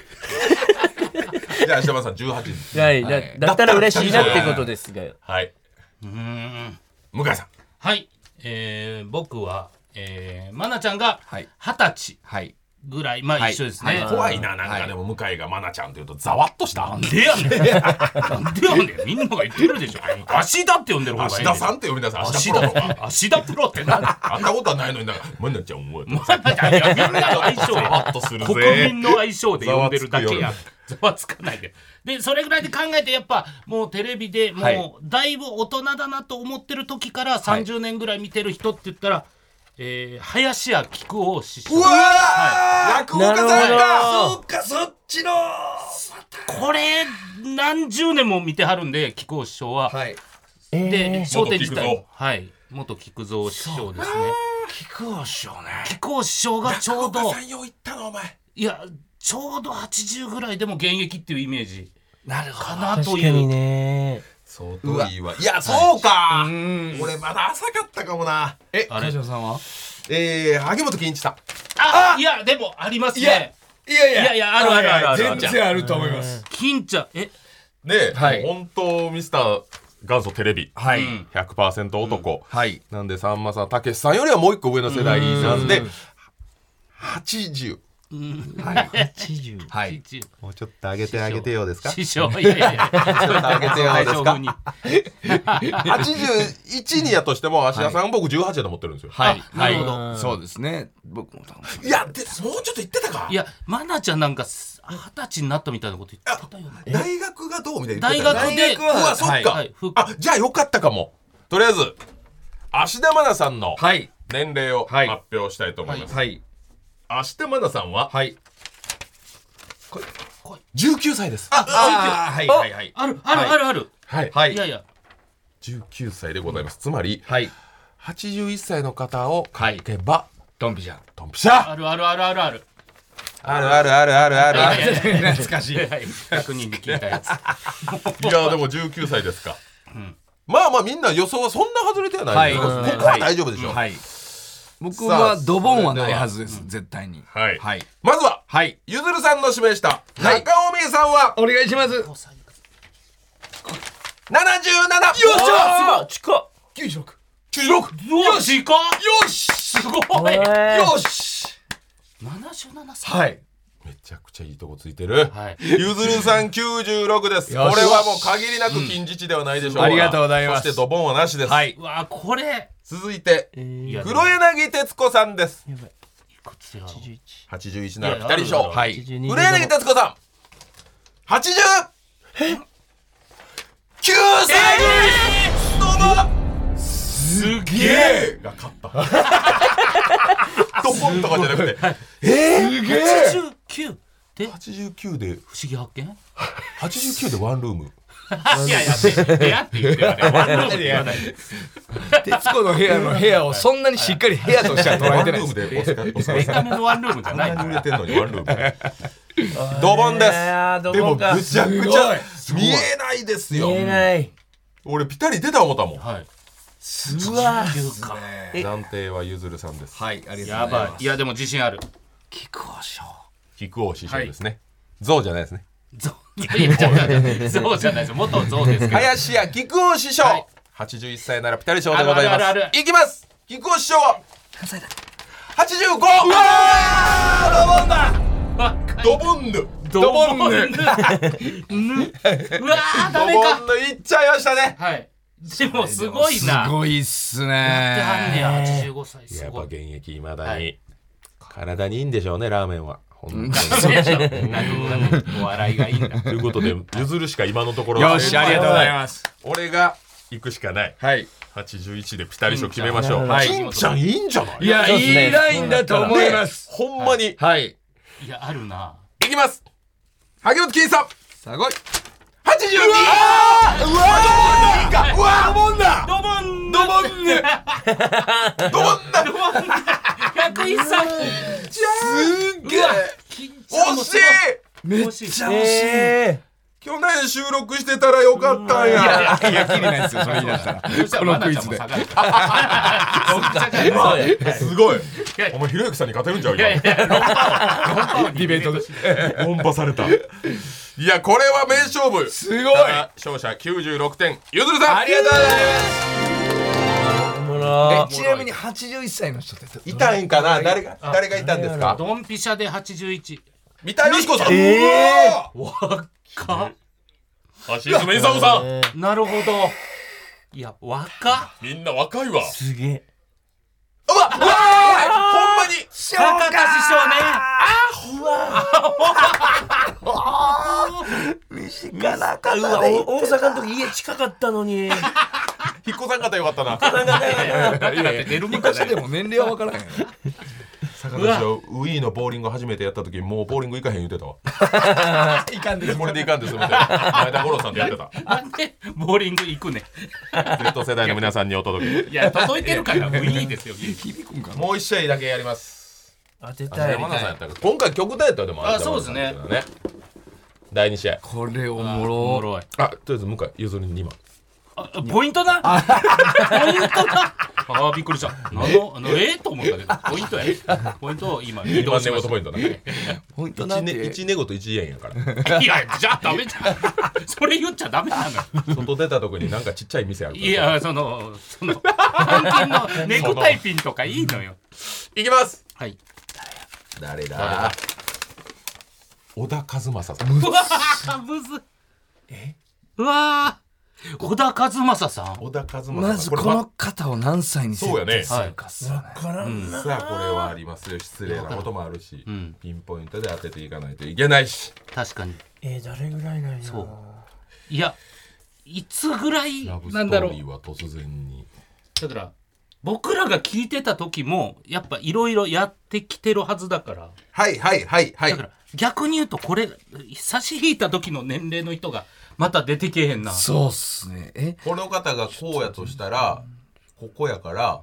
じゃあ明日まささん十八。
はい、
はい
だだったら嬉しいなってことですが
はい。
うーん。
向井さん。
はい。えー、僕はえー、まなちゃんが
はい
二十歳
はい。
ぐらいまあ
はい
一緒ですね。
怖いな、なんかでも向井が愛菜ちゃんって言うとざわっとした。
なんでやねん。なんでやねん。みんなが言ってるでしょ。芦田って呼んでる方がいい。
芦田さんって呼びなさい。
芦田
芦田プロとか。
芦田プロって何？
あんなことはないのになんか愛菜ちゃん思う。
いやみんなの相性
ざわ
や
っとするぜ。
国民の相性で呼んでるだけや
ざ
ざわつかないででそれぐらいで考えてやっぱもうテレビで
はい
もうだいぶ大人だなと思ってる時からさんじゅうねんぐらい見てる人って言ったら、えー、林家木久扇師匠。
うわー、落語家さん
なる
か。
ほ
そうかそっちの
これ何十年も見てはるんで木久扇師匠は、
はい。
え
で
ー、
笑点自体
元木久蔵
はい元木久蔵師匠ですね。
木久扇師匠ね。
木久扇師匠がちょうど
落語家さんよう言ったのお前。
いやちょうどはちじゅうぐらいでも現役っていうイメージ
なるほ
かなと
確かに
いう。
ね
相当いいわ。いや、そうか。
ど。うん。
俺まだ浅かったかもな。
え、
あれ
梶野さんは？
えー、萩本欽一さん。
あいやでもあります
いや
ね。
いやい
いやいやあるあるあるある
全然あると思います。
金ちゃんえ
で、
はい
もう本当ミスター元祖テレビ。
はい。
うん
ひゃくパーセント 男。
はい。
なんでさんまさん、たけしさんよりはもう一個上の世代なんで、はちじゅう。
はい。
はちじゅう
はい。
一応
もうちょっと上げてあげてよですか。
師匠いやいやいや
ちょっと上げてよですか。
に
はちじゅういちにやとしても、芦田さん僕じゅうはちだと思ってるんですよ。
はい。
なるほど
はいそうですね。僕も多分。
いや、でもうちょっと言ってたか。
いやまなちゃんなんか二十歳になったみたいなこと言ってたよね。
大学がどうみたいな言ってたよね。
大学で
大学は
うわ、そっか。
はいふ
あ、じゃあよかったかも。とりあえず、芦田愛菜さんの
はい。
年齢を
はい
発表したいと思います。
はい。
芦田愛菜さんは
はい。
じゅうきゅうさいです。
ああ、はいはいはい。
あるあるあるある
はい。
はい
いやいや
じゅうきゅうさいでございます、つまり
はい
はちじゅういっさいの方を書けば、
ドンピシャ
ドンピシャ
あるあるあるあるある
あるあるあるあるあるある。
懐かしい。
はいひゃくにんで聞いたやつ
いやでもじゅうきゅうさいですか、
うん、
まあまあみんな予想はそんな外れてはないです、
はい
ここは大丈夫でしょう、
はい僕はドボンはないはずです、絶対に。
はい、
はい、
まずは
はい、
ゆずるさんの指名した中
はい
尾美恵さんは
お願いします。よ
ななじゅうなな。よっ
っしゃ
近っ
きゅうじゅうろく。
きゅうじゅうろく。
よし行こ
よし
すごい
よし
ななじゅうななさい
はい
めちゃくちゃいいとこついてる、
はい
ゆずるさんきゅうじゅうろくです。こ
よし
れはもう限りなく近似値ではないでしょうか、
うんありがとうございます
そしてドボンはなしです、
はい、
うわこれ
続いて
いや
黒柳徹子さんです。
やばい
こっちだ
はちじゅういち
はちじゅういちならピタリ賞。
はい、
はちじゅうに
黒柳徹子さんはちじゅうきゅうさいどうも
すげ
ゲーが勝ったドボンとかじゃなくてえー、すげ
はちじゅうきゅうで
はちじゅうきゅうで
不思議発見
はちじゅうきゅうでワンルーム
いやいや部屋って言ってよねワンルームって言わないで
徹子の部屋の部屋をそんなにしっかり部屋としては捉
ワンル
えてないです。
ームでお疲れお疲れ
デカめのワンルームじゃない
こんなに売れてんのにワンルームドボンです。
ド
でも
ボンか
ぐちゃぐちゃ見えないですよ。
見えない
俺ピタリ出た思ったもん。
はいう
わ
きゅうか
え
暫定はゆずるさんです。
はい、あり
やばいいやでも自信ある
木久扇賞。
菊王師匠ですね。ゾウじゃないですね。
ゾウいやいやじゃないゾウじゃないです元ゾウですけど
林家菊王師匠。
はい
はちじゅういっさいならピタリ賞でございます。
あるあるあるある
いきます。菊王師匠ははちじゅうご。うわードボンだ。ドボンヌ。
ドボンヌぬうわーダ
ド
メか
ボンヌいっちゃいましたね。
はいでもすごいな
すごいっす
やってはんね
ね。
やはちじゅうごさいす
やっぱ
ごい
現役いまだに
はい
体にいいんでしょうねラーメンは。ほんとに
そうでしょ何お笑いがいいんだ
ということでゆずるしか今のところ
よし、ありがとうございます。
俺が行くしかない。
はい。
はちじゅういちでピタリ賞決めましょう。
はい
金ちゃんいいんじゃない？
いや、
そうっすね
いいラインだと思います。
ほんまに。
はい。
いやあるない
きます。萩本欽さん。
さあ来い。
はちじゅうに。うわーうわドボンだ。
ドボン
ドボンね。ドボンだ。
ドボンひゃくいっさい
すっげえ。惜しい。
めっ
惜しい
ちゃ惜しい。
え
去年収録してたらよかったんや。
いや、いや、きりないですよ、それ言い出したら。
そしたら
このクイズで。
マナちゃんも下がる
そうや
すごい
や。
お前ひろゆきさんに勝てるんちゃう
いやい
今。
や論破王
ディベートで。
論破された。いやこれは名勝負。
すごい。
ただ勝者きゅうじゅうろくてんゆずるさん。
ありがとうござい
ーおもろ
ます。え、ちなみにはちじゅういっさいの人ってど
いたんかな。誰が誰がいたんですか。
ドンピシャではちじゅういち
三田佳子さん。
え
か
橋爪功さん。
えー
なるほどいや若っ
みんな若いわ。
すげえ
うわうわーほんまに。
高田師匠ね
がなかったわお大阪の時家近かったのに
引っ越さんかったらよかったな。
だって出るもんじゃない
昔でも年齢は分からへん。
坂田師匠ウィーのボーリング初めてやった時もうボーリング行かへん言ってたわ。
いかんです。
これでいかんですみたいな。前田五郎さんとやってた。
なんでボーリング行くね
Z 世代の皆さんにお届け。
いや届いてるからもういいですよ
響くんかな。
もう一試合だけやります。
当てたい
山田さんやったら今回極端やったらでも
あそうですね
山田さんだけどね。だいに試合。
これお
お
も
も
ろ。
ろい
あとりあえず向井ゆずるににまん。
あポイントだポイントだあーびっくりしたあのあのええと思ったけどポイントやポイントを今移
にまん寝
動しました
言ポイントだ。
ポイントなんて。
いちねいち寝言いちえんやから。
いやじゃあダメじゃんそれ言っちゃダメなのよ
外出たとこになんかちっちゃい店あるから。
いやそのその換金のネクタイピンとかいいのよ
いきます。
はい
誰だ
誰だ
小田和正さん。
うわーむずえうわー小田和正さん
小田和正さん。
まずこの方を何歳に設定するかっすよね。
からんな
さあこれはありますよ。失礼なこともあるし、
うん
ピンポイントで当てていかないといけないし。
確かに
えー誰ぐらいなんや
そういやいつぐらい
ラブスト
なんだろう
ーリーは突然に。
だから僕らが聞いてた時もやっぱいろいろやってきてるはずだから
はいはいはいはい
だから逆に言うとこれ差し引いた時の年齢の人がまた出てけへんな。
そうっすね。え
この方がこうやとしたらここやから、
うん、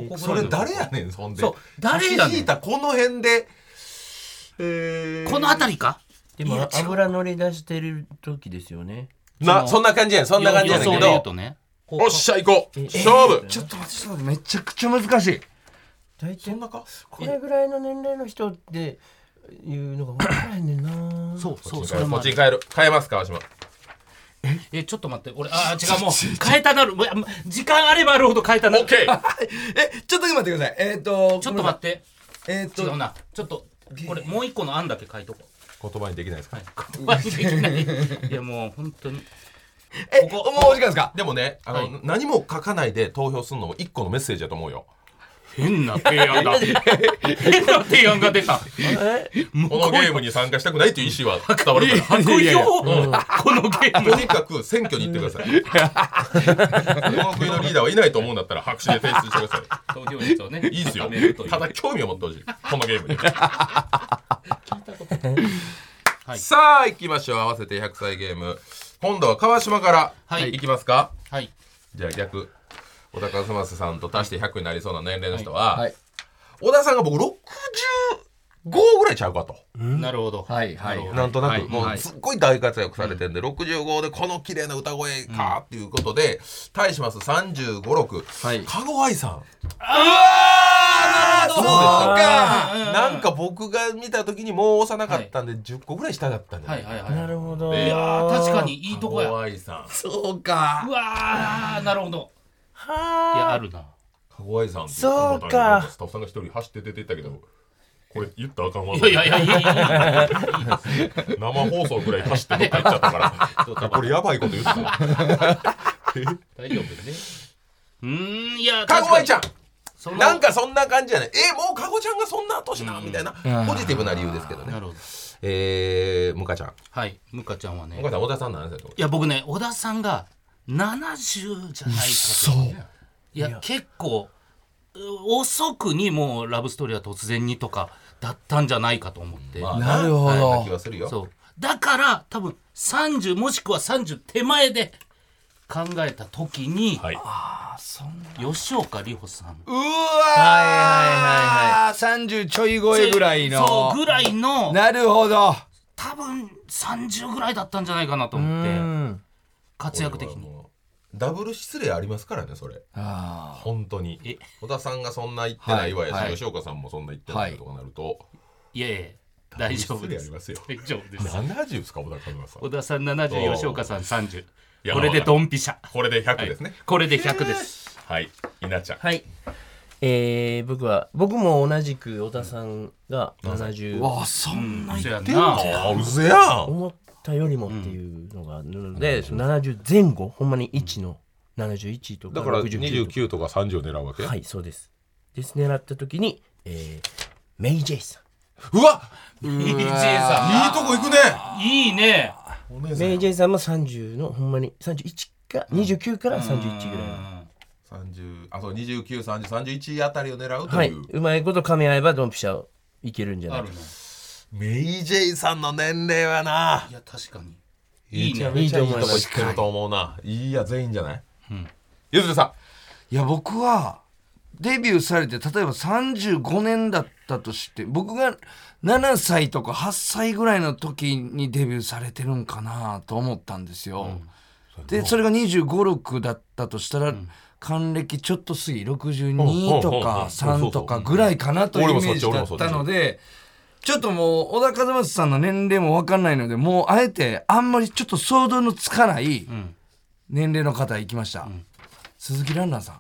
それ誰やねん。そんで
そう誰やねん。
引いたこの辺で、えー、
この辺りか。
でも油乗り出してる時ですよね。
なそんな感じやん。そんな感じやねんけど、
ね、
おっしゃ行こう、勝負。
ちょっと待ってちょっと待ってめちゃくちゃ難しい。
大体
そんなか
これぐらいの年齢の人っていうのが分からへんねんな。
そうそうそ
それも
れもある。
変える変えます川島。
えちょっと待って俺あ違うもう変えたなる時間あればあるほど変えたなる。
オッケー。
えちょっと待ってください。えっ、ー、と
ちょっと待って。
えっ、ー、と
違うな。ちょっとこれもう一個の案だけ書いとこう。
言葉にできないですか、
はい、言葉にできない。いやもう本当に。
え
ここ
もうお時間ですか。
でもねあの、
はい、
何も書かないで投票するのも一個のメッセージだと思うよ。
変な提案だ。変な提案が出た。
このゲームに参加したくないという意思は伝わるから
白票、うん、このゲーム
とにかく選挙に行ってください。この国のリーダーはいないと思うんだったら白紙で提出してください。
投票率をね
いいですよ。
高めるという
ただ興味を持ってほしいこのゲームに。
聞いたことない。はい、
さあ行きましょう。合わせてひゃくさいゲーム。今度は川島から
はい
行きますか。
はい。
じゃあ逆小田和正さんと足してひゃくになりそうな年齢の人は、
はい、
小田さんが僕ろくじゅうごぐらいちゃうかと、
うん、なるほど。
はいはい、
なんとなく、
はい、
もうすっごい大活躍されてんで、うん、ろくじゅうごでこの綺麗な歌声かっていうことで、うん、対しますさんじゅうご、ろく、はい、加護愛さん。
うわーそう
か。なんか僕が見た時にもう幼かったんで、はい、じゅっこぐらい下だったんで、
はいはいはい、
なるほど。
いや確かにいいとこや。
加護愛さん。
そうか。
うわーなるほど。
はあ。
いやあるな。
加護愛さんって
そうか。
スタッフさんが一人走って出てったけど、これ言ったらあかんわ。
いやいやいやいやいや
生放送ぐらい走ってどっか行っちゃったからこれやばいこと言った。
大丈夫ですね。うーんいや
加護愛ちゃんなんかそんな感じじゃない。えもう加護ちゃんがそんな年なみたいなポジティブな理由ですけどね。
なるほど。
えー、むかちゃん。
はい、むかちゃんはね。
むかちゃん小田さん何歳と。
いや僕ね小田さんがななじゅうじゃないかと。
そう
いや結構遅くにもうラブストーリーは突然にとかだったんじゃないかと思って、
まあ、なるほど、
はい、気はするよ。
そうだから多分さんじゅうもしくはさんじゅう手前で考えた時に、
はい、
あそん
な吉岡里帆さん
うわー、はいはいはいはい、さんじゅうちょい超えぐらいの
そうぐらいの
なるほど
多分さんじゅうぐらいだったんじゃないかなと思って活躍的に
ダブル失礼ありますからねそれ。あ本当にえ小田さんがそんな言ってないわやし、はいはい、吉岡さんもそんな言ってないとかなると、はい、
いやいや大丈夫です。
ありますよ。
大丈夫です。
ななじゅうですか小田さん。
小田さんななじゅう、吉岡さんさんじゅう。これでドンピシャ。
これでひゃくですね。はい、
これでひゃくです。
はい。稲ちゃん。
はい。えー、僕は僕も同じく小田さんがななじゅう。
わあそんな
言
ってんの。あうぜやん。
思ったよりもっていうのがあるので、うん、ななじゅうぜん後ほんまにいちのななじゅういちとか
だからにじゅうきゅうとかさんじゅうを狙うわけ。
はいそうです。です狙った時に、えー、メイジェイさん。
うわ
メイジェイさ
んいいとこ行くね。
いいね。
メイジェイさんもさんじゅうのほんまにさんじゅういちかにじゅうきゅうからさんじゅういちぐらい
さんじゅうあそうにじゅうきゅう、さんじゅう、さんじゅういちあたりを狙うという、
はい、うまいこと噛み合えばドンピシャいけるんじゃないかな。
メイジェイさんの年齢はない
や確かに
いいね。めちゃめちゃいいとこ行ってると思うな。いいや全員じゃない、うん、ゆずるさ
ん。いや僕はデビューされて例えばさんじゅうごねんだったとして僕がななさいとかはっさいぐらいの時にデビューされてるんかなと思ったんですよ、うん、でそれがにじゅうご、ろくだったとしたら、うん、還暦ちょっと過ぎろくじゅうにとかさんとかぐらいかなというイメージだったのでちょっともう小田和正さんの年齢も分かんないのでもうあえてあんまりちょっと想像のつかない年齢の方行きました、うん、鈴木蘭蘭さん。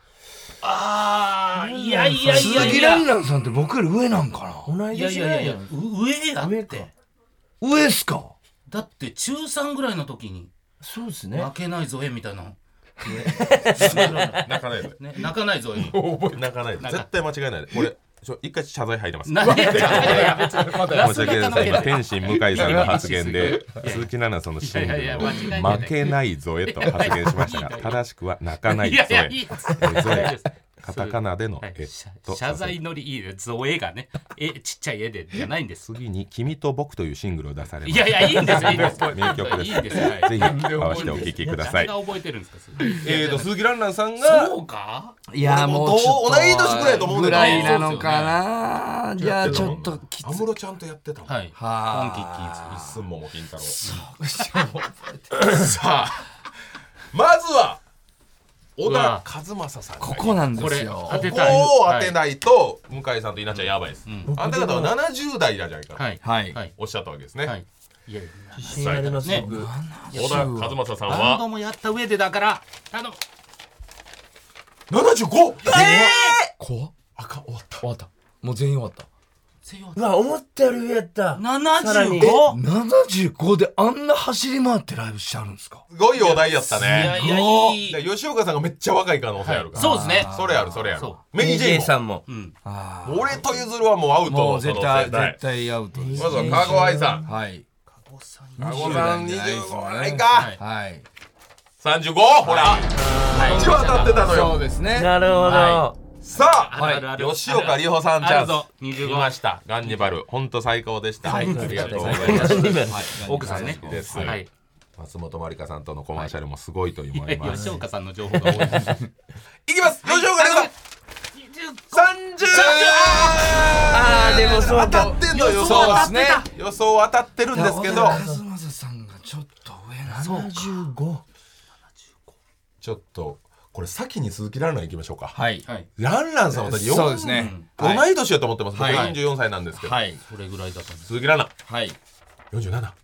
ああいやいやいやいや
鈴木蘭蘭さんって僕より上なんかな。
同い年
いやいやいや上やって
上っすか。
だってちゅうさんぐらいの時に
そうですね
負けないぞえみたいな
泣かないぞ、
ね、泣かないぞえ
泣かないぞ絶対間違いないでこれ一回謝罪入ります。
何やいや別に
申し訳ないです今天心向井さんの発言で鈴木奈々さんのシングルの負けないぞえと発言しましたが正しくは泣かないぞえ。ゾエカタカナでの
はい
えと
謝罪のりいいね、造絵がね、えちっちゃい絵でじゃないんです。
次に君と僕というシングルを出されます。
いやいやいいんですよいいんです
名曲です。
いいんですよ、はい、
ぜひ合わせてお聴きください。
誰が覚えてるんですか。
えーと鈴木蘭蘭さんが
そうか、
いやもうちょっと
同い年ぐらいと思うんだ
ぐ
けど
らいなのかな。じゃあちょっときつ
安室ちゃんとやってたもん。
はい、
は
ポンキッキーズ
一寸桃金太郎。さあまずは小田和正さん。
ここなんですよ。
これ当てたい。
ここを当てないと向井さんと稲ちゃんやばいです。
うん
あんた方はななじゅう代だじゃないか
はい
はい
はい
おっしゃったわけですね。
はい、いやいや
自信あります
ね
僕。
小田和正さん
バンド
は
もやった上でだから頼む。
ななじゅうご。
怖っ。
あかん終わった。
終わった。もう全員終わった。
うわ思ったより上やった。
ななじゅ
さらに
うご。
ななじゅうごであんな走り回ってライブしてあるんですか。
すごいお題やった
いや
ね。
いやいい。
で吉岡さんがめっちゃ若い可能性あるから。
そうですね。
それあるそれある
そ。
メイジェイ
エージェー
も
さんも。
うん。
あー
俺とゆずるはもうアウト
も
の可能性
う絶対
ない
絶。対アウトです。
まずは川越愛さん。
はい
加護さん
川越さんにじゅうご
はい
ないか。
はい。
さんじゅうごほら。こっちは当たってたの
そう
よ。
ですね。
なるほ
は
ど。
さあ
あるあるある
吉岡里帆さんチャン
あるぞ
ス。
にじゅうご
来ました。ガンニバル本当最高でした。あ
はい
りがとうございます。
はい
奥さんね。
です
はい。
松本まりかさんとのコマーシャルもすごいと思います。
吉岡さんの情報が多い。
いきます。吉岡里帆さん。三十。
あーでもそうか
当たってんのよ。
そうですね。
予想当たってるんですけど、
和正さんがちょっと上なんだ。
ななじゅうご。
ちょっとこれ先に鈴木蘭蘭行きましょうか。
はい。
はい。
蘭蘭さん私
そうですね。
同い年やと思ってます。僕
はい
よんじゅうよんさいなんですけど、
はい。
それぐらいだったんです。
鈴木蘭蘭
はい。
よんじゅうなな。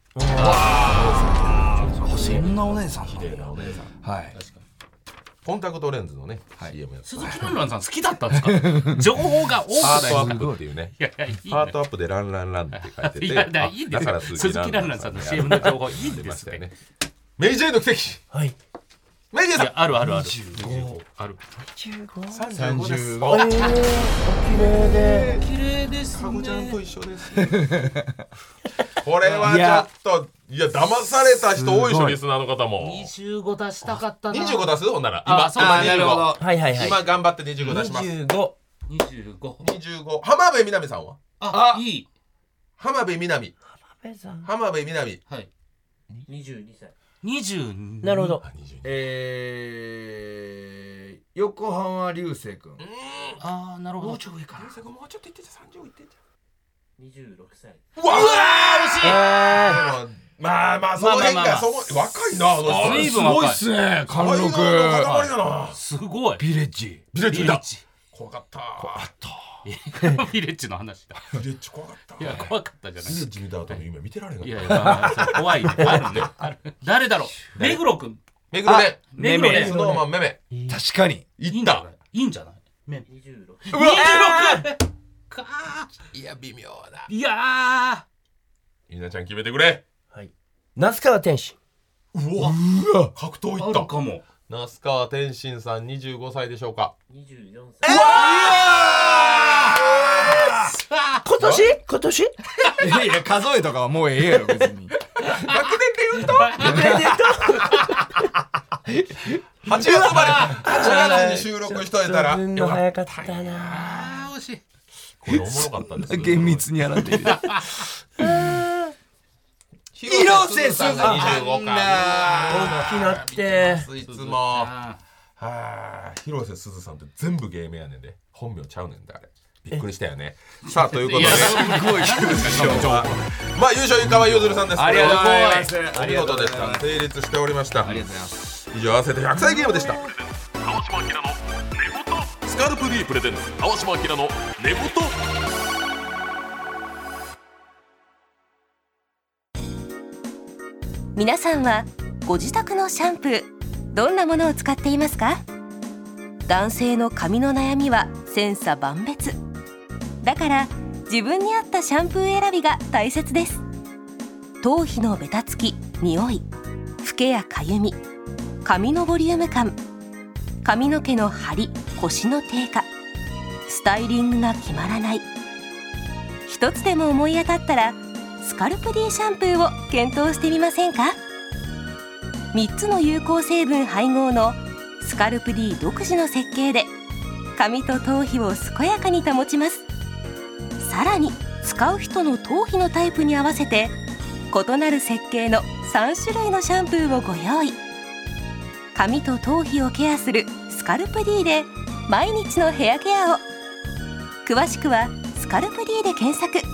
そんなお姉さんな
綺麗なお姉さん。
はい。
確かに。
コンタクトレンズのね、
はい
シーエム やって
鈴木蘭蘭さん好きだったんですか。情報が多く
ハートア
ない。
ップっていうね。
いやいやいいね。
ハートアップでランランランって書いてて、
いやだ
あ
いいんですよ
だから
鈴木蘭蘭さんの シーエム の情報いいんですね
出ましたよね。メイジェイの奇跡。
はい。
メイジェイさ
いやあるあるある。
にじゅうご
ある。
じゅうご。
ん。さんじゅうごです。
ご
えー、お綺麗で。
綺麗です
かごちゃんと
ね。
一緒です。これはちょっといや騙された人多いでしょリスナーの方も。
にじゅうご出したかったな。
にじゅうご出すほんなら。今
あそう
今にじゅうご。
なるほど。
はいはいはい。
今頑張ってにじゅうご出します。
にじゅうご。
にじゅうご。
にじゅうご。浜辺美波さんは？
あ、いい。
浜辺美波。
阿部さん。
浜辺美波。
はい。
にじゅうにさい。
にじゅうに。
なるほど。
あにじゅうに。
えー、横浜流星君。
ああ、なるほど。
もうちょっと上かな。もうちょっといってじゃさんじゅういってんじ
にじゅうろくさい。
ゃん。うわ
あ
ーまあまあその辺
まあまあまあ
かその若いなあの人。
随分
すごいっすね。貫禄。
才能の塊だな。
すごい。
ビレッジ。
ビレッジだ。
ビレッジ。
怖かった。
ビレッジの話だ。
ビレッジ怖かった。
いや、怖かったじゃない
ビレッジ見た後の夢見てられんかった。
いやいや、まあまあそう怖いね。あるね。ある。誰だろう。目黒くん。
めぐるね。
目黒ね。
スノーマンめめ。
確かに。
いった
いいんじゃない。いいんじゃない。め
にじゅうろく。
にじゅうろく。か
いや微妙だ。
いや
みなちゃん決めてくれ。
はい。那須川天心。
うわ格闘
ー。
いった
ある。かも。
那須川天心さんにじゅうごさいでしょうか。
にじゅうよんさい。今年今年
いやいや、数えとかはもうええやろ、別に。
学年で言うとはちがつ生まれはちがつに収録しといたら
分の早かったな。
ああ、惜しい。
これおもろかったです
厳密にやらんといて。
広瀬すずさんがにじゅうごか
大きなって。
いつもは
あ
あ広瀬すずさんって全部芸名やねんで本名ちゃうねんであれびっくりしたよね。さあということで
いや
すごいまあ優勝ゆかわゆずるさんです。
ありがとうございます。
お見事でした。成立しておりました。
ありがとうございます。
以上合わせてひゃくさいゲームでした。
青島明の寝言スカルプ D プレゼンツ青島明の寝言。
皆さんはご自宅のシャンプーどんなものを使っていますか？男性の髪の悩みは千差万別だから自分に合ったシャンプー選びが大切です。頭皮のベタつき、匂い、フケやかゆみ、髪のボリューム感、髪の毛の張り、コシの低下、スタイリングが決まらない、一つでも思い当たったらスカルプ D シャンプーを検討してみませんか？みっつの有効成分配合のスカルプ D 独自の設計で髪と頭皮を健やかに保ちます。さらに使う人の頭皮のタイプに合わせて異なる設計のさん種類のシャンプーをご用意。髪と頭皮をケアするスカルプ D で毎日のヘアケアを。詳しくはスカルプ D で検索。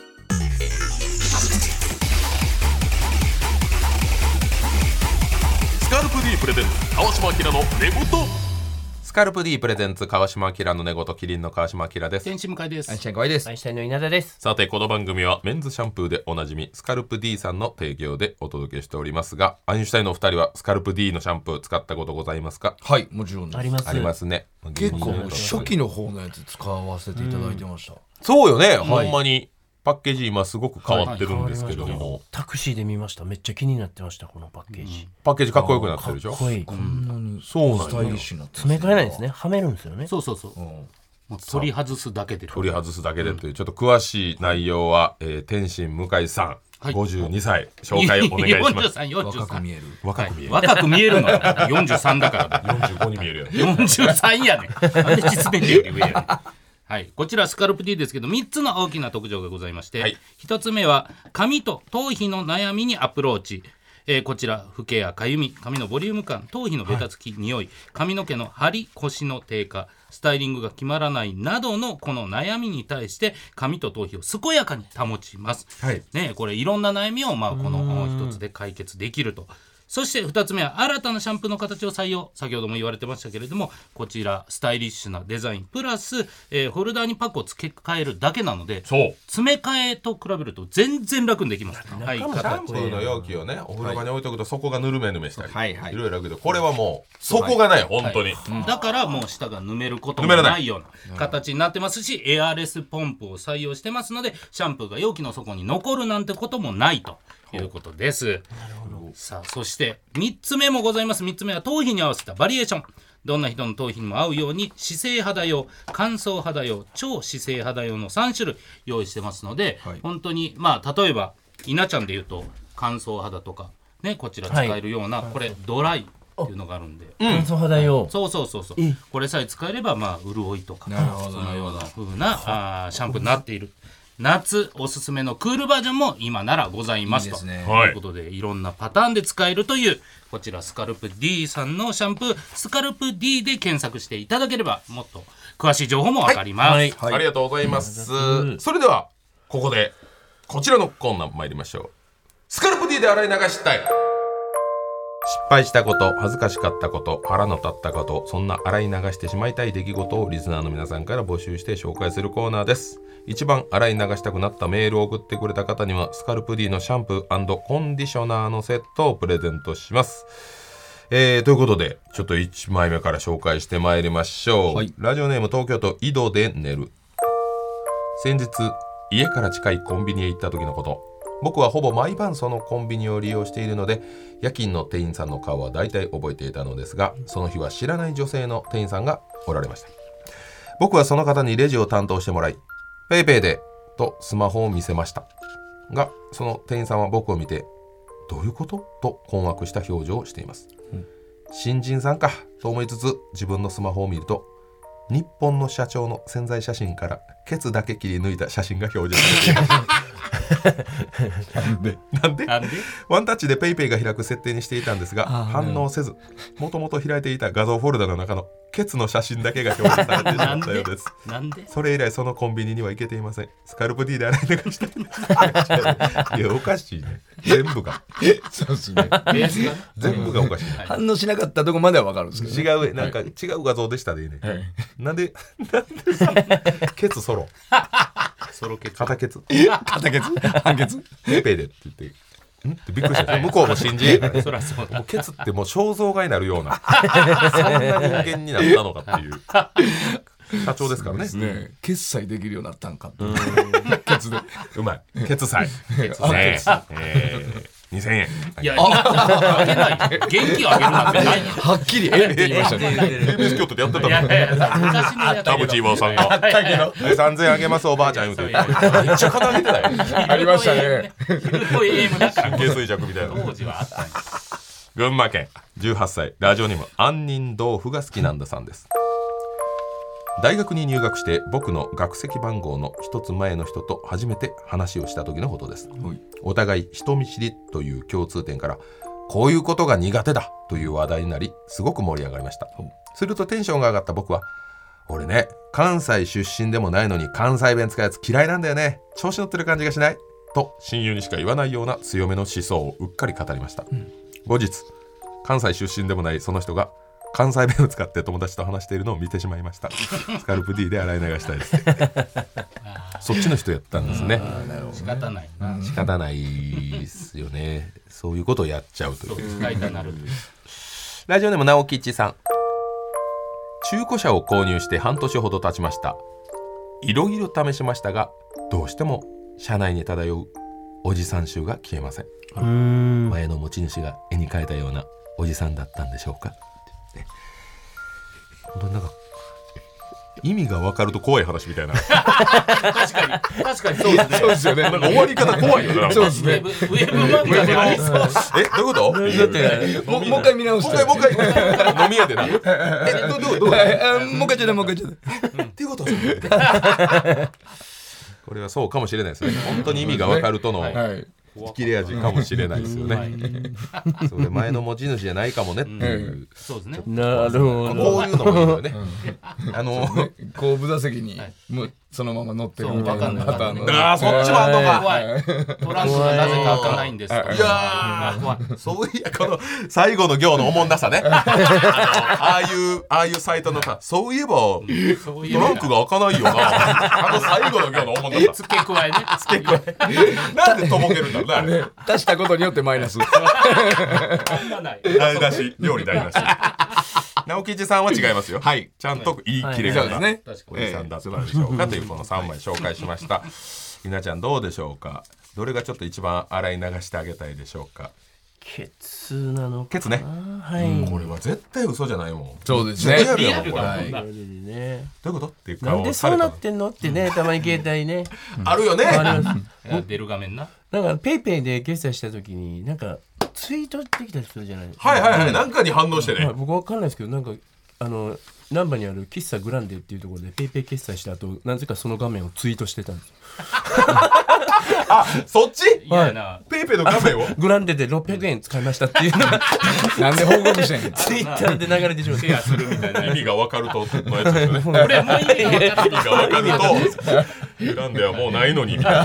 スカルプ D プレゼンツ川島明の寝言。
スカルプ D プレゼンツ川島明の寝言、キリンの川島明です。
天使向井です。
アインシュタイン河合です。
アインシュタインの稲田です。
さてこの番組はメンズシャンプーでおなじみスカルプ D さんの提供でお届けしておりますが、アインシュタインのお二人はスカルプ D のシャンプー使ったことございますか？
はい、もちろんです。
あります。
ありますね。
結構もう初期の方のやつ使わせていただいてました。
そうよね、
はい
ほんまにパッケージ今すごく変わってるんですけども、
はい、タクシーで見ました。めっちゃ気になってましたこのパッケージ、うん、
パッケージかっこよくなってるでしょ。
かっこいい。
こんなに
そうなんや
スタイリッシュになって
詰め替えないんですね。はめるんですよね。
そうそうそう、うん、もう取り外すだけで
取り外すだけでという、ちょっと詳しい内容は、えー、天心向井さん、はい、ごじゅうにさい紹介お願いします。
よんじゅうさん、よんじゅうさん
若く見える。
若く見える、
はい、若く見えるのよよんじゅうさんだから
よんじゅうごに見えるよね。
よんじゅうさんやねん。なんで実年齢より上やねん。はい、こちらスカルプ D ですけどみっつの大きな特徴がございまして、はい、ひとつめは髪と頭皮の悩みにアプローチ、えー、こちらフケやかゆみ、髪のボリューム感、頭皮のベタつき、はい、匂い、髪の毛の張り、コシの低下、スタイリングが決まらないなどのこの悩みに対して髪と頭皮を健やかに保ちます、はいね、これいろんな悩みをまあこの一つで解決できると。そしてふたつめは新たなシャンプーの形を採用。先ほども言われてましたけれども、こちらスタイリッシュなデザインプラス、えー、ホルダーにパックを付け替えるだけなので、そう詰め替えと比べると全然楽にできます。はい、シ
ャンプーの容器をねお風呂場に置いとくと底がぬるめぬめしたり、はいはい、いろいろあるけど、これはもう底がない、はい、本当に、
はい、だからもう下がぬめることもないような形になってますし、エアレスポンプを採用してますのでシャンプーが容器の底に残るなんてこともないということです。なるほど。さあそしてみっつめもございます。みっつめは頭皮に合わせたバリエーション。どんな人の頭皮にも合うように姿勢肌用、乾燥肌用、超姿勢肌用のさん種類用意してますので、はい、本当にまあ例えば稲ちゃんでいうと乾燥肌とかね、こちら使えるような、はい、これドライっていうのがあるんで、
乾燥肌用、
そうそうそうそう、これさえ使えればまあ潤いとか、なるほど、そのような風なあシャンプーになっている。夏おすすめのクールバージョンも今ならございますという、ね、ことでいろんなパターンで使えるというこちらスカルプ D さんのシャンプー、スカルプ D で検索していただければもっと詳しい情報もわかります、はい
はいはい、ありがとうございます、うん、それではここでこちらのコーナー参りましょう。スカルプ D で洗い流したい。失敗したこと、恥ずかしかったこと、腹の立ったこと、そんな洗い流してしまいたい出来事をリスナーの皆さんから募集して紹介するコーナーです。一番洗い流したくなったメールを送ってくれた方にはスカルプ D のシャンプー&コンディショナーのセットをプレゼントします。えー、ということでちょっといちまいめから紹介してまいりましょう、はい、ラジオネーム東京都井戸で寝る。先日家から近いコンビニへ行った時のこと。僕はほぼ毎晩そのコンビニを利用しているので夜勤の店員さんの顔は大体覚えていたのですが、その日は知らない女性の店員さんがおられました。僕はその方にレジを担当してもらい、ペイペイでとスマホを見せましたが、その店員さんは僕を見てどういうことと困惑した表情をしています、うん、新人さんかと思いつつ自分のスマホを見ると日本の社長の宣材写真からケツだけ切り抜いた写真が表示されていますなんでなんでなんでワンタッチでペイペイが開く設定にしていたんですが反応せず、もともと開いていた画像フォルダの中のケツの写真だけが表示されてしまったようです。
なんで
それ以来そのコンビニには行けていません。スカルプ D で洗い流したいやおかしいね、全部が
そうですね
全部がおかしい、ね、
反応しなかったとこまでは分かるんですけど、
ね、違うなんか違う画像でしたでいいね、はい、なんでなんでさケツソロ
ソロケツ
片ケツ
片ケツ半ケツ
ペイペイでって言ってんってびっくりした。向こうも新人やから、ね、
そらそう
もうケツってもう肖像画になるようなそんな人間になったのかっていう社長ですから ね,
ね決済できるようになったんかってケツで
うまいケツ祭ケツねえーにせんえん
いやあげない元気あげるなんてない
はっきりえって言いましたね。
ケービーエス 京都でやってたの。いやいや昔のや田淵岩尾さんがさんぜんえんあげますおばあちゃん言うてめっちゃ肩上げてたよ
ありましたね。
神経
衰弱みたいな
当時はあったん
群馬県じゅうはっさいラジオネーム杏仁豆腐が好きなんださんです。 大学に入学して僕の学籍番号の一つ前の人と初めて話をした時のことです。お互い人見知りという共通点からこういうことが苦手だという話題になりすごく盛り上がりました。するとテンションが上がった僕は俺ね関西出身でもないのに関西弁使うやつ嫌いなんだよね、調子乗ってる感じがしないと親友にしか言わないような強めの思想をうっかり語りました、うん、後日関西出身でもないその人が関西弁を使って友達と話しているのを見てしまいました。スカルプ D で洗い流したいですそっちの人やったんですね。
仕方ないな、
仕方ないですよね。そういうことをやっちゃうという。
使いたなる。
ラジオネーム直吉さん。中古車を購入して半年ほど経ちました。いろいろ試しましたがどうしても車内に漂うおじさん臭が消えません。うーん、前の持ち主が絵に描いたようなおじさんだったんでしょうか。本当になんか意味が分かると怖い話みたいな
確かに確かにそうですね。
そうですよね。
なんか終わり方怖いよな。
そうですね。
ウェブ漫画でありそう。
え、どういうこと？
もう一回見直して。
もう一回もう一回飲み屋でな。え、どうどうどう？もう
一回ちょっともう一回ちょっと。
っていうこと？これはそうかもしれないですね。本当に意味が分かるとの切れ味かもしれないですよね。それ前の持ち主じゃないかもねっていう。
そうですね。
なるほど。
こういうのもいいよね。あの
後部座席にもうそのまま乗ってるみたいなパターンの。
ああ、そっちもあんのか。
怖い。トランクがなぜか開かないんです。いや
ー、そういやこの最後の行のおもんなさね。ああいうああいうサイトのさ、そういえばトランクが開かないよな。あの最後の行のおもんなさ。
付け加えね。
付け加え。なんでとぼけるんだろうなあれ。
足したことによってマイナス。
台無し、料理台無し。直吉さんは違いますよ。はい、ちゃんといい切れ方ね。おじさんだったでしょうかというこのさんまい紹介しました。ひなちゃんどうでしょうか。どれがちょっと一番洗い流してあげたいでしょうか。
ケツなのか。
ケツね。
はい。
これは絶対嘘じゃないもん。
そうですね。
リアルだもんな。
どういうことっていうか。
なんでそうなってんのってね、たまに携帯ね。
あるよね。
出る画面な。
なんかペイペイで決済した時になんかツイートできたりするじゃないですか。
はいはいはい。なんかに反応してね。
僕わかんないですけどなんかあの難波にある喫茶グランデっていうところでペイペイ決済した後なぜかその画面をツイートしてたんですよ。
あ、そっち？
はいな。
ペイペイの画面を
グランデでろっぴゃくえん使いましたっていうのが
なんで報告してんの？
ツイッターで流れてしまう。
シェアするみたいな。
意味が分かるとのやつですよね。
これもう意味が分かると。
意味が分かるとグランデはもうないのにみたいな。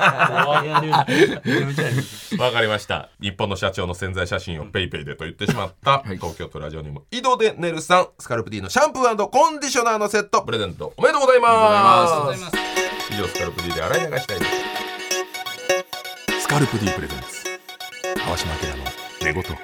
わかりました。日本の社長の宣材写真をペイペイでと言ってしまった、はい、東京都ラジオにも井戸で寝るさん、スカルプ D のシャンプー&コンディショナーのセットプレゼントおめでとうございます。
ありがとうございます。
以上スカルプ D で洗い流したいです。スカルプ D プレゼンツ川島明の寝言。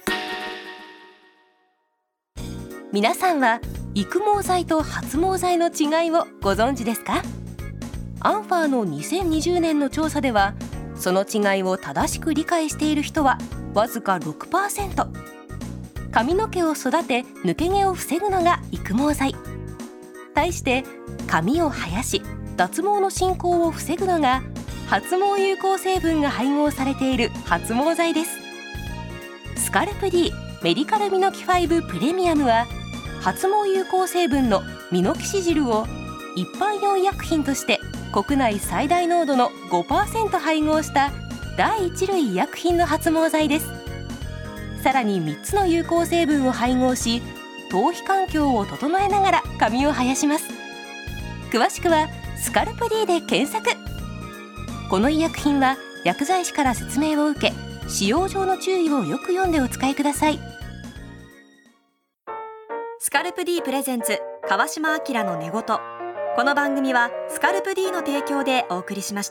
皆さんは育毛剤と発毛剤の違いをご存知ですか？アンファーのにせんにじゅうねんの調査ではその違いを正しく理解している人はわずか ろくパーセント。 髪の毛を育て抜け毛を防ぐのが育毛剤。対して髪を生やし脱毛の進行を防ぐのが発毛有効成分が配合されている発毛剤です。スカルプ D メディカルミノキファイブプレミアムは発毛有効成分のミノキシジルを一般用医薬品として国内最大濃度の ごパーセント 配合した第一類医薬品の発毛剤です。さらにみっつの有効成分を配合し頭皮環境を整えながら髪を生やします。詳しくはスカルプ D で検索。この医薬品は薬剤師から説明を受け使用上の注意をよく読んでお使いください。
スカルプ D プレゼンツ川島明の寝言。この番組はスカルプ D の提供でお送りしました。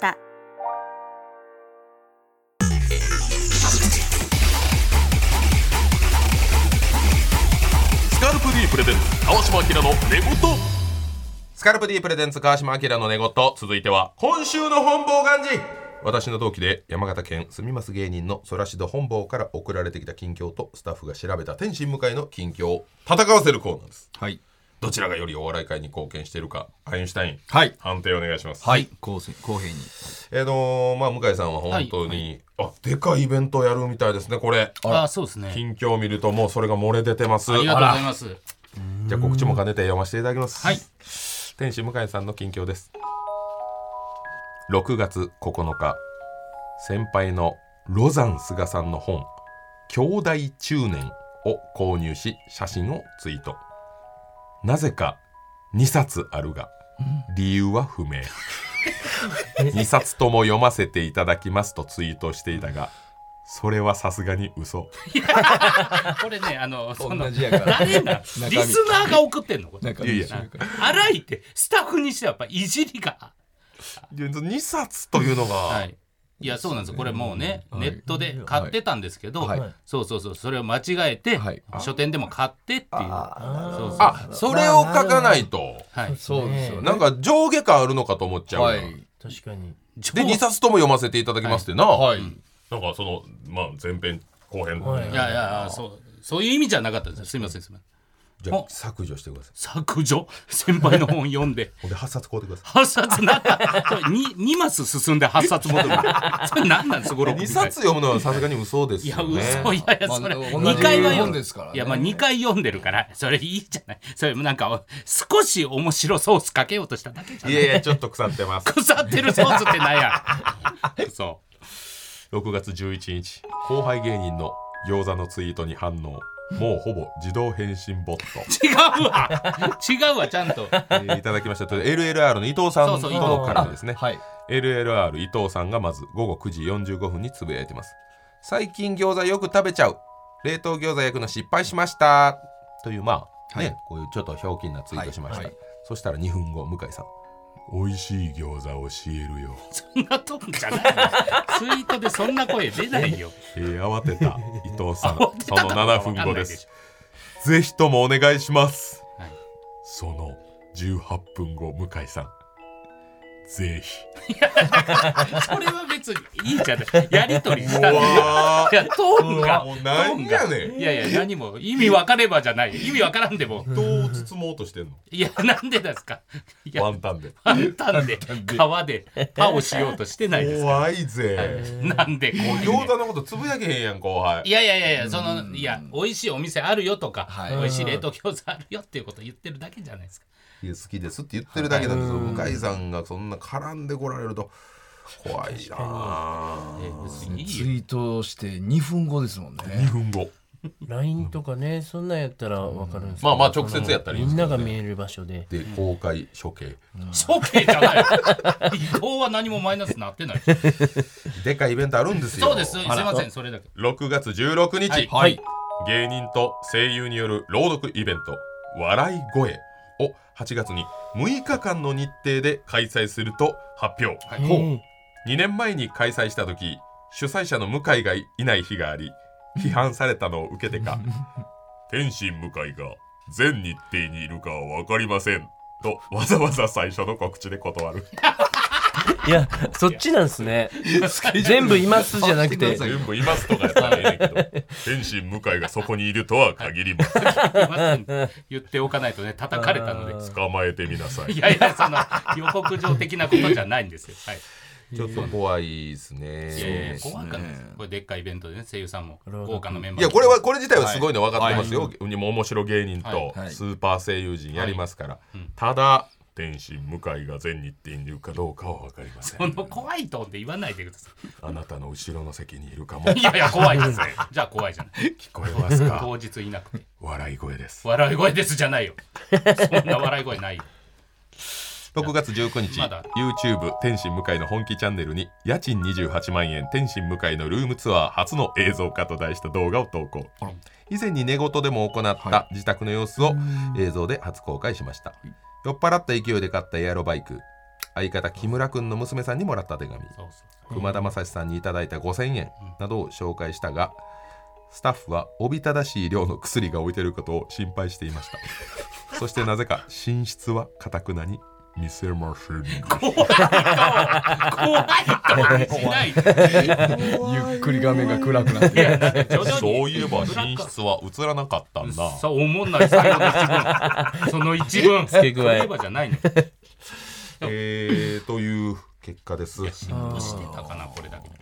スカルプ D プレゼンツ川島明の寝言。
スカルプ D プレゼンツ川島明の寝言。続いては今週の本望願寺。私の同期で山形県住みます芸人のソラシド本坊から送られてきた近況とスタッフが調べた天津向かいの近況を戦わせるコーナーです。はい。どちらがよりお笑い界に貢献しているかアインシュタイン、はい、判定お願いします。
はい、公平に。
えーのー、まあ向井さんは本当に、はい、あでかいイベントやるみたいですねこれ。
ああそうですね。
近況を見るともうそれが漏れ出てます。
ありがとうございます。
じゃあ告知も兼ねて読ませていただきます。
はい。
天使向井さんの近況です。ろくがつここのか、先輩のロザン菅さんの本兄弟中年を購入し写真をツイート。なぜかにさつあるが理由は不明にさつとも読ませていただきますとツイートしていたが、それはさすがに嘘。
これね、あのその
同じやから
誰なリスナーが送ってんのこれ。
中身
いやいや
荒いってスタッフにしてはやっぱいじりが。
にさつというのが、
はい、いやそうなんですよ。これもうね、
はい、
ネットで買ってたんですけど、
はい、
そうそうそう、それを間違えて、はい、書店でも買ってっていう。
あそうそう、あ、それを書かないと、
はい、そうですよね。
なんか上下感あるのかと思っちゃう、はい、
確かに。
でにさつとも読ませていただきますってな、
はい、
なんかその、まあ、前編後編、
はい、いやいやそうそういう意味じゃなかったですよ。すみませんすみません。
じゃあ削除してください。
削除、先輩の本読んで
ほんではっさつ買うてください。
はっさつなんか に, にマス進んではっさつ戻るそれ何なんですか。
にさつ読むのはさすがに嘘ですよね。
いや嘘、いやいやそれ、まあ、にかいは読んで、ね、いやまあにかい読んでるからそれいいじゃない。それなんか少し面白ソースかけようとしただけじゃない。
いやいやちょっと腐ってます。
腐ってるソースってなんや
そうろくがつじゅういちにち、後輩芸人の餃子のツイートに反応。もうほぼ自動返信ボット。
違うわ違うわちゃんと、
えー、いただきましたと エルエルアール の伊藤さんとのからですね。はい、エルエルアール 伊藤さんがまずごごくじよんじゅうごふんにつぶやいてます。最近餃子よく食べちゃう、冷凍餃子焼くの失敗しましたという、まあね、はい、こういうちょっとひょうきんなツイートしました。はいはい、そしたらにふんご、向井さん、美味しい餃子教えるよ。
そんなトーンじゃないのツイートでそんな声出ないよ。
えー、慌てた伊藤さんそのななふんごです。ぜひともお願いします、はい、そのじゅうはっぷんご、向井さん、ぜひ。いや
それは別にいいじゃない、やりとりしたんだよ。いやトーンが
もう何やねん。
いやいや何も意味分かればじゃない、意味分からんでも
どう包もうとしてんの。
いやなんでですか。いや
ワンタンで
ワンタンで皮でパをしようとしてないですか。
怖いぜ。
なんでこう
餃子のことつぶやけへんやん後輩。
いやいやいやいや、そのいや美味しいお店あるよとか、はい、美味しい冷凍餃子あるよっていうことを言ってるだけじゃないですか。
好きですって言ってるだけなんですよ。向井さんがそんな絡んでこられると怖いな。
ツイートしてにふんごですもんね。
にふんご
ライン とかね、そんなんやったら分かるんですけど、
まあまあ直接やったらいいんですけど、ね、
みんなが見える場所で
で公開処刑、
処刑じゃない伊藤は何もマイナスなってない
でかいイベントあるんですよ。
そうです、すいません、それだけ。
ろくがつじゅうろくにち、はいはい、芸人と声優による朗読イベント笑い声をはちがつにむいかかんの日程で開催すると発表、はい、にねんまえに開催した時、主催者の向井がいない日があり批判されたのを受けてか天心向井が全日程にいるかは分かりませんとわざわざ最初の告知で断る
いやそっちなんすね全部いますじゃなくて
全部いますとかやったらええねんけど天心向井がそこにいるとは限りません
言っておかないとね叩かれたので
捕まえてみなさい。
いやいやその予告状的なことじゃないんですよ、はい、
ちょっと怖いですね。
いやいや怖かったです。これでっかいイベントでね、声優さんも豪華なメンバー。
いやこれはこれ自体はすごいの分かってますよ、はいはい、も面白芸人とスーパー声優陣やりますから、はいはい、ただ天心向井が全日程にいるかどうかは分かりません。
その怖いトーンで言わないでください。
あなたの後ろの席にいるかも。
いやいや怖いですね。じゃあ怖いじゃない。
聞こえますか。
当日いなくて
笑い声です。
笑い声ですじゃないよ。そんな笑い声ないよ。
ろくがつじゅうくにち、ま、YouTube 天心向井の本気チャンネルに家賃にじゅうはちまんえん天心向井のルームツアー初の映像化と題した動画を投稿。以前に寝言でも行った自宅の様子を映像で初公開しました。はい、酔っ払った勢いで買ったエアロバイク、相方木村くんの娘さんにもらった手紙、熊田正史さんにいただいたごせんえんなどを紹介したが、スタッフはおびただしい量の薬が置いていることを心配していましたそしてなぜか寝室は堅くなに見せません。
怖い怖いとしない
ゆっくり画面が暗くなって
そういえば寝室は映らなかったんだ。
そう思んない最後の一文その一文
付け加え
じゃないの
えーという結果です。
いや浸透してたかなこれだけ。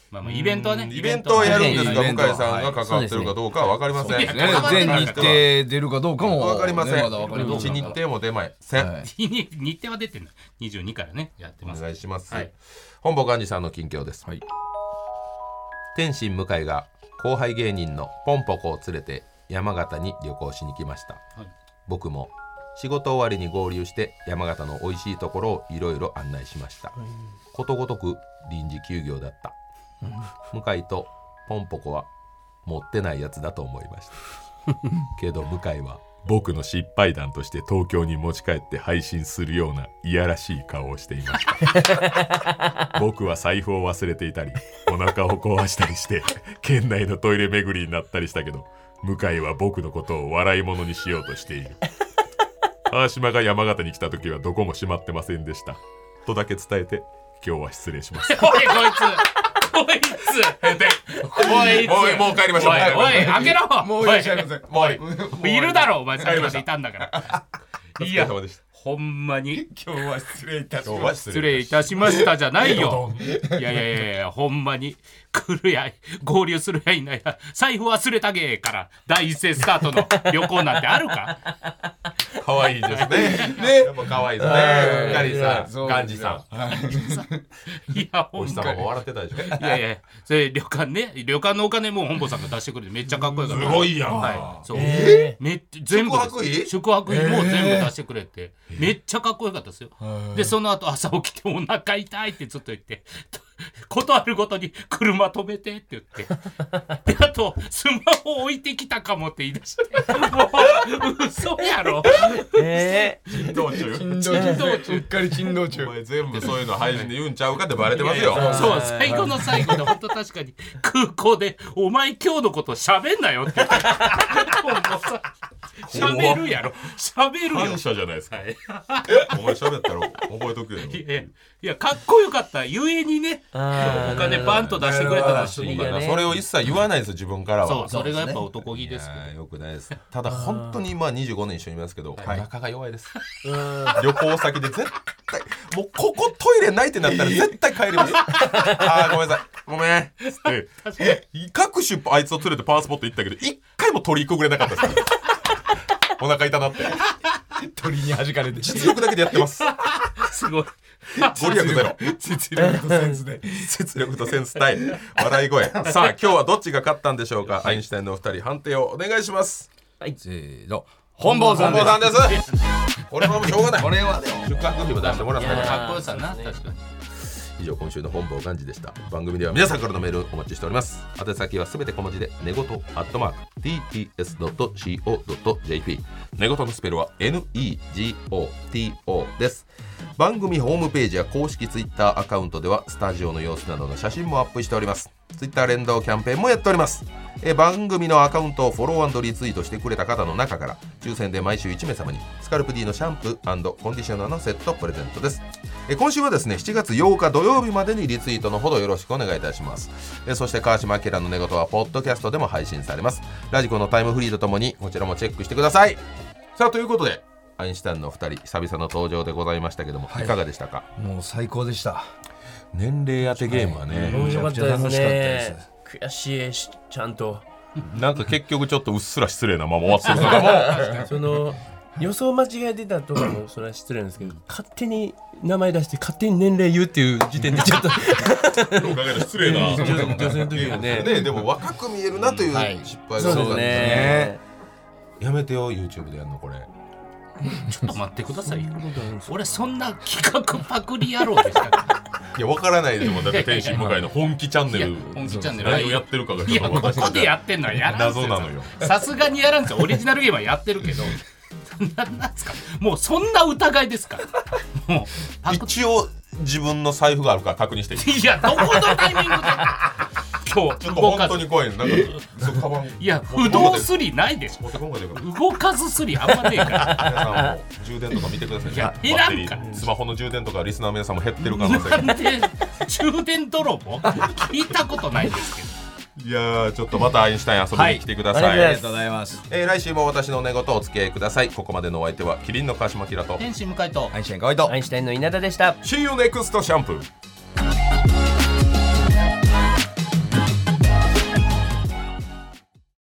まあまあイベントはね
イベントをやるんですが、向井さんが関わってるかどうかは分かりません、
ね、全日程出るかどうかも
分かりません、
ね、まだ分かりません。
日程も出ません、はい、
日程は出てるのにじゅうにからねやってます。
お願いします、
はい、
本坊幹事さんの近況です、はい、天心向井が後輩芸人のポンポコを連れて山形に旅行しに来ました、はい、僕も仕事終わりに合流して山形の美味しいところをいろいろ案内しました、はい、ことごとく臨時休業だった、うん、向井とポンポコは持ってないやつだと思いましたけど向井は僕の失敗談として東京に持ち帰って配信するようないやらしい顔をしていました僕は財布を忘れていたりお腹を壊したりして県内のトイレ巡りになったりしたけど、向井は僕のことを笑い物にしようとしている川島が山形に来た時はどこも閉まってませんでしたとだけ伝えて今日は失礼します。
おいこいつこいつおい
もうもう帰りましょう。
おい開けろ。
もういらっしゃいません。
もう
いるだろお前、さっきまでいたんだからいやほんまに
今日は失礼いたしました
失礼いたしましたじゃないよいやいやいやいやほんまに来るや合流するやいないや財布忘れたげーから第一声スタートの旅行なんてあるか
可愛いですねねやっぱ可愛いですねガリさんガンジさんいやほんまおじさまも笑ってたでしょい
やいやそれ旅館ね旅館のお金も本坊さんが出してくれてめっちゃかっこよかった
すごいやん、
はい、そう
えー、
めっちゃ全部
宿泊費
宿泊費も全部出してくれて、えー、めっちゃかっこよかったですよ。でその後朝起きてお腹痛いってずっと言ってことあるごとに車止めてって言ってであとスマホ置いてきたかもって言い出してもう嘘やろ
えー、
珍道中
珍道中うっかり珍道中
お前全部そういうの配信で言うんちゃうかってバレてますよ。
いやいやそう最後の最後で本当確かに空港でお前今日のこと喋んなよって言って喋るやろ喋るよ
感謝じゃないですか、はい、お前喋ったら覚えとくよ。
いやいやかっこよかったゆえにねお金バンと出してくれたらしい
からそれを一切言わないですよ自分からは。
そうそれがやっぱ男気ですけど
よくないです。ただ本当に今にじゅうごねん一緒にいますけど、はい、仲が弱いです旅行先で絶対もうここトイレないってなったら絶対帰りますあーごめんなさいごめんって各種あいつを連れてパワースポット行ったけど一回も取りくぐれなかったですお腹痛なって
鳥に弾かれて
実力だけでやってます
すごい
ご利益ゼロ
実力とセンスで
実力とセンス対笑い声さあ今日はどっちが勝ったんでしょうか、はい、アインシュタインのお二人判定をお願いします。
はいせーの本坊さんです。
本坊さんですこれはもうしょうがない
これはでも
宿泊費も出してもらったから
かっこよさな確かに。
以上今週の本坊幹事でした。番組では皆さんからのメールお待ちしております。宛先はすべて小文字で寝言アットマーク ティーティーエスドットシーオードットジェーピー 寝言のスペルは エヌイージーオーティーオー です。番組ホームページや公式ツイッターアカウントではスタジオの様子などの写真もアップしております。ツイッター連動キャンペーンもやっております。え番組のアカウントをフォロー&リツイートしてくれた方の中から抽選で毎週いち名様にスカルプ D のシャンプー&コンディショナーのセットプレゼントです。え今週はですねしちがつようか土曜日までにリツイートのほどよろしくお願いいたします。えそして川島明の寝言はポッドキャストでも配信されます。ラジコのタイムフリーとともにこちらもチェックしてください。さあということでアインシュタインのお二人久々の登場でございましたけども、はい、いかがでしたか。
もう最高でした。
年齢当てゲームはね
面白かったですね。悔しいしちゃんと
なんか結局ちょっとうっすら失礼なまま終わってるからも
その予想間違えてたとかもそれは失礼なんですけど勝手に名前出して勝手に年齢言うっていう時点でちょっと
失礼な
女性の時はね
ねでも若く見えるなという失敗が
そうですね。
やめてよ YouTube でやるのこれ
ちょっと待ってくださいよ俺そんな企画パクリ野郎でしたか
いや分からないですもんだって天心向井の本気チャンネル
本気チャンネル
何をやってるかが
いやここでやってんのはやらん
謎なのよ。
さすがにやらんすよオリジナルゲームはやってるけどなんなんすかもうそんな疑いですかもう
一応自分の財布があるから確認していい
いやどこのタイミングで今日
ちょっと本当に怖いのなんかそうカバン
いや不動スリないでしょ動かずスリあんまねえから
皆さんも充電とか見てくださいね。
いや減らんから
スマホの充電とかリスナーの皆さんも減ってる可能性
なんで充電泥棒聞いたことないですけど
いやーちょっとまたアインシュタイン遊びに来てください、はい、
ありがとうございます、
えー、来週も私の寝言お付き合いください。ここまでのお相手はキリンの川島明と
天心向井と
アインシュタイン河合と
アインシュタインの稲田でした。
See you next シャンプー。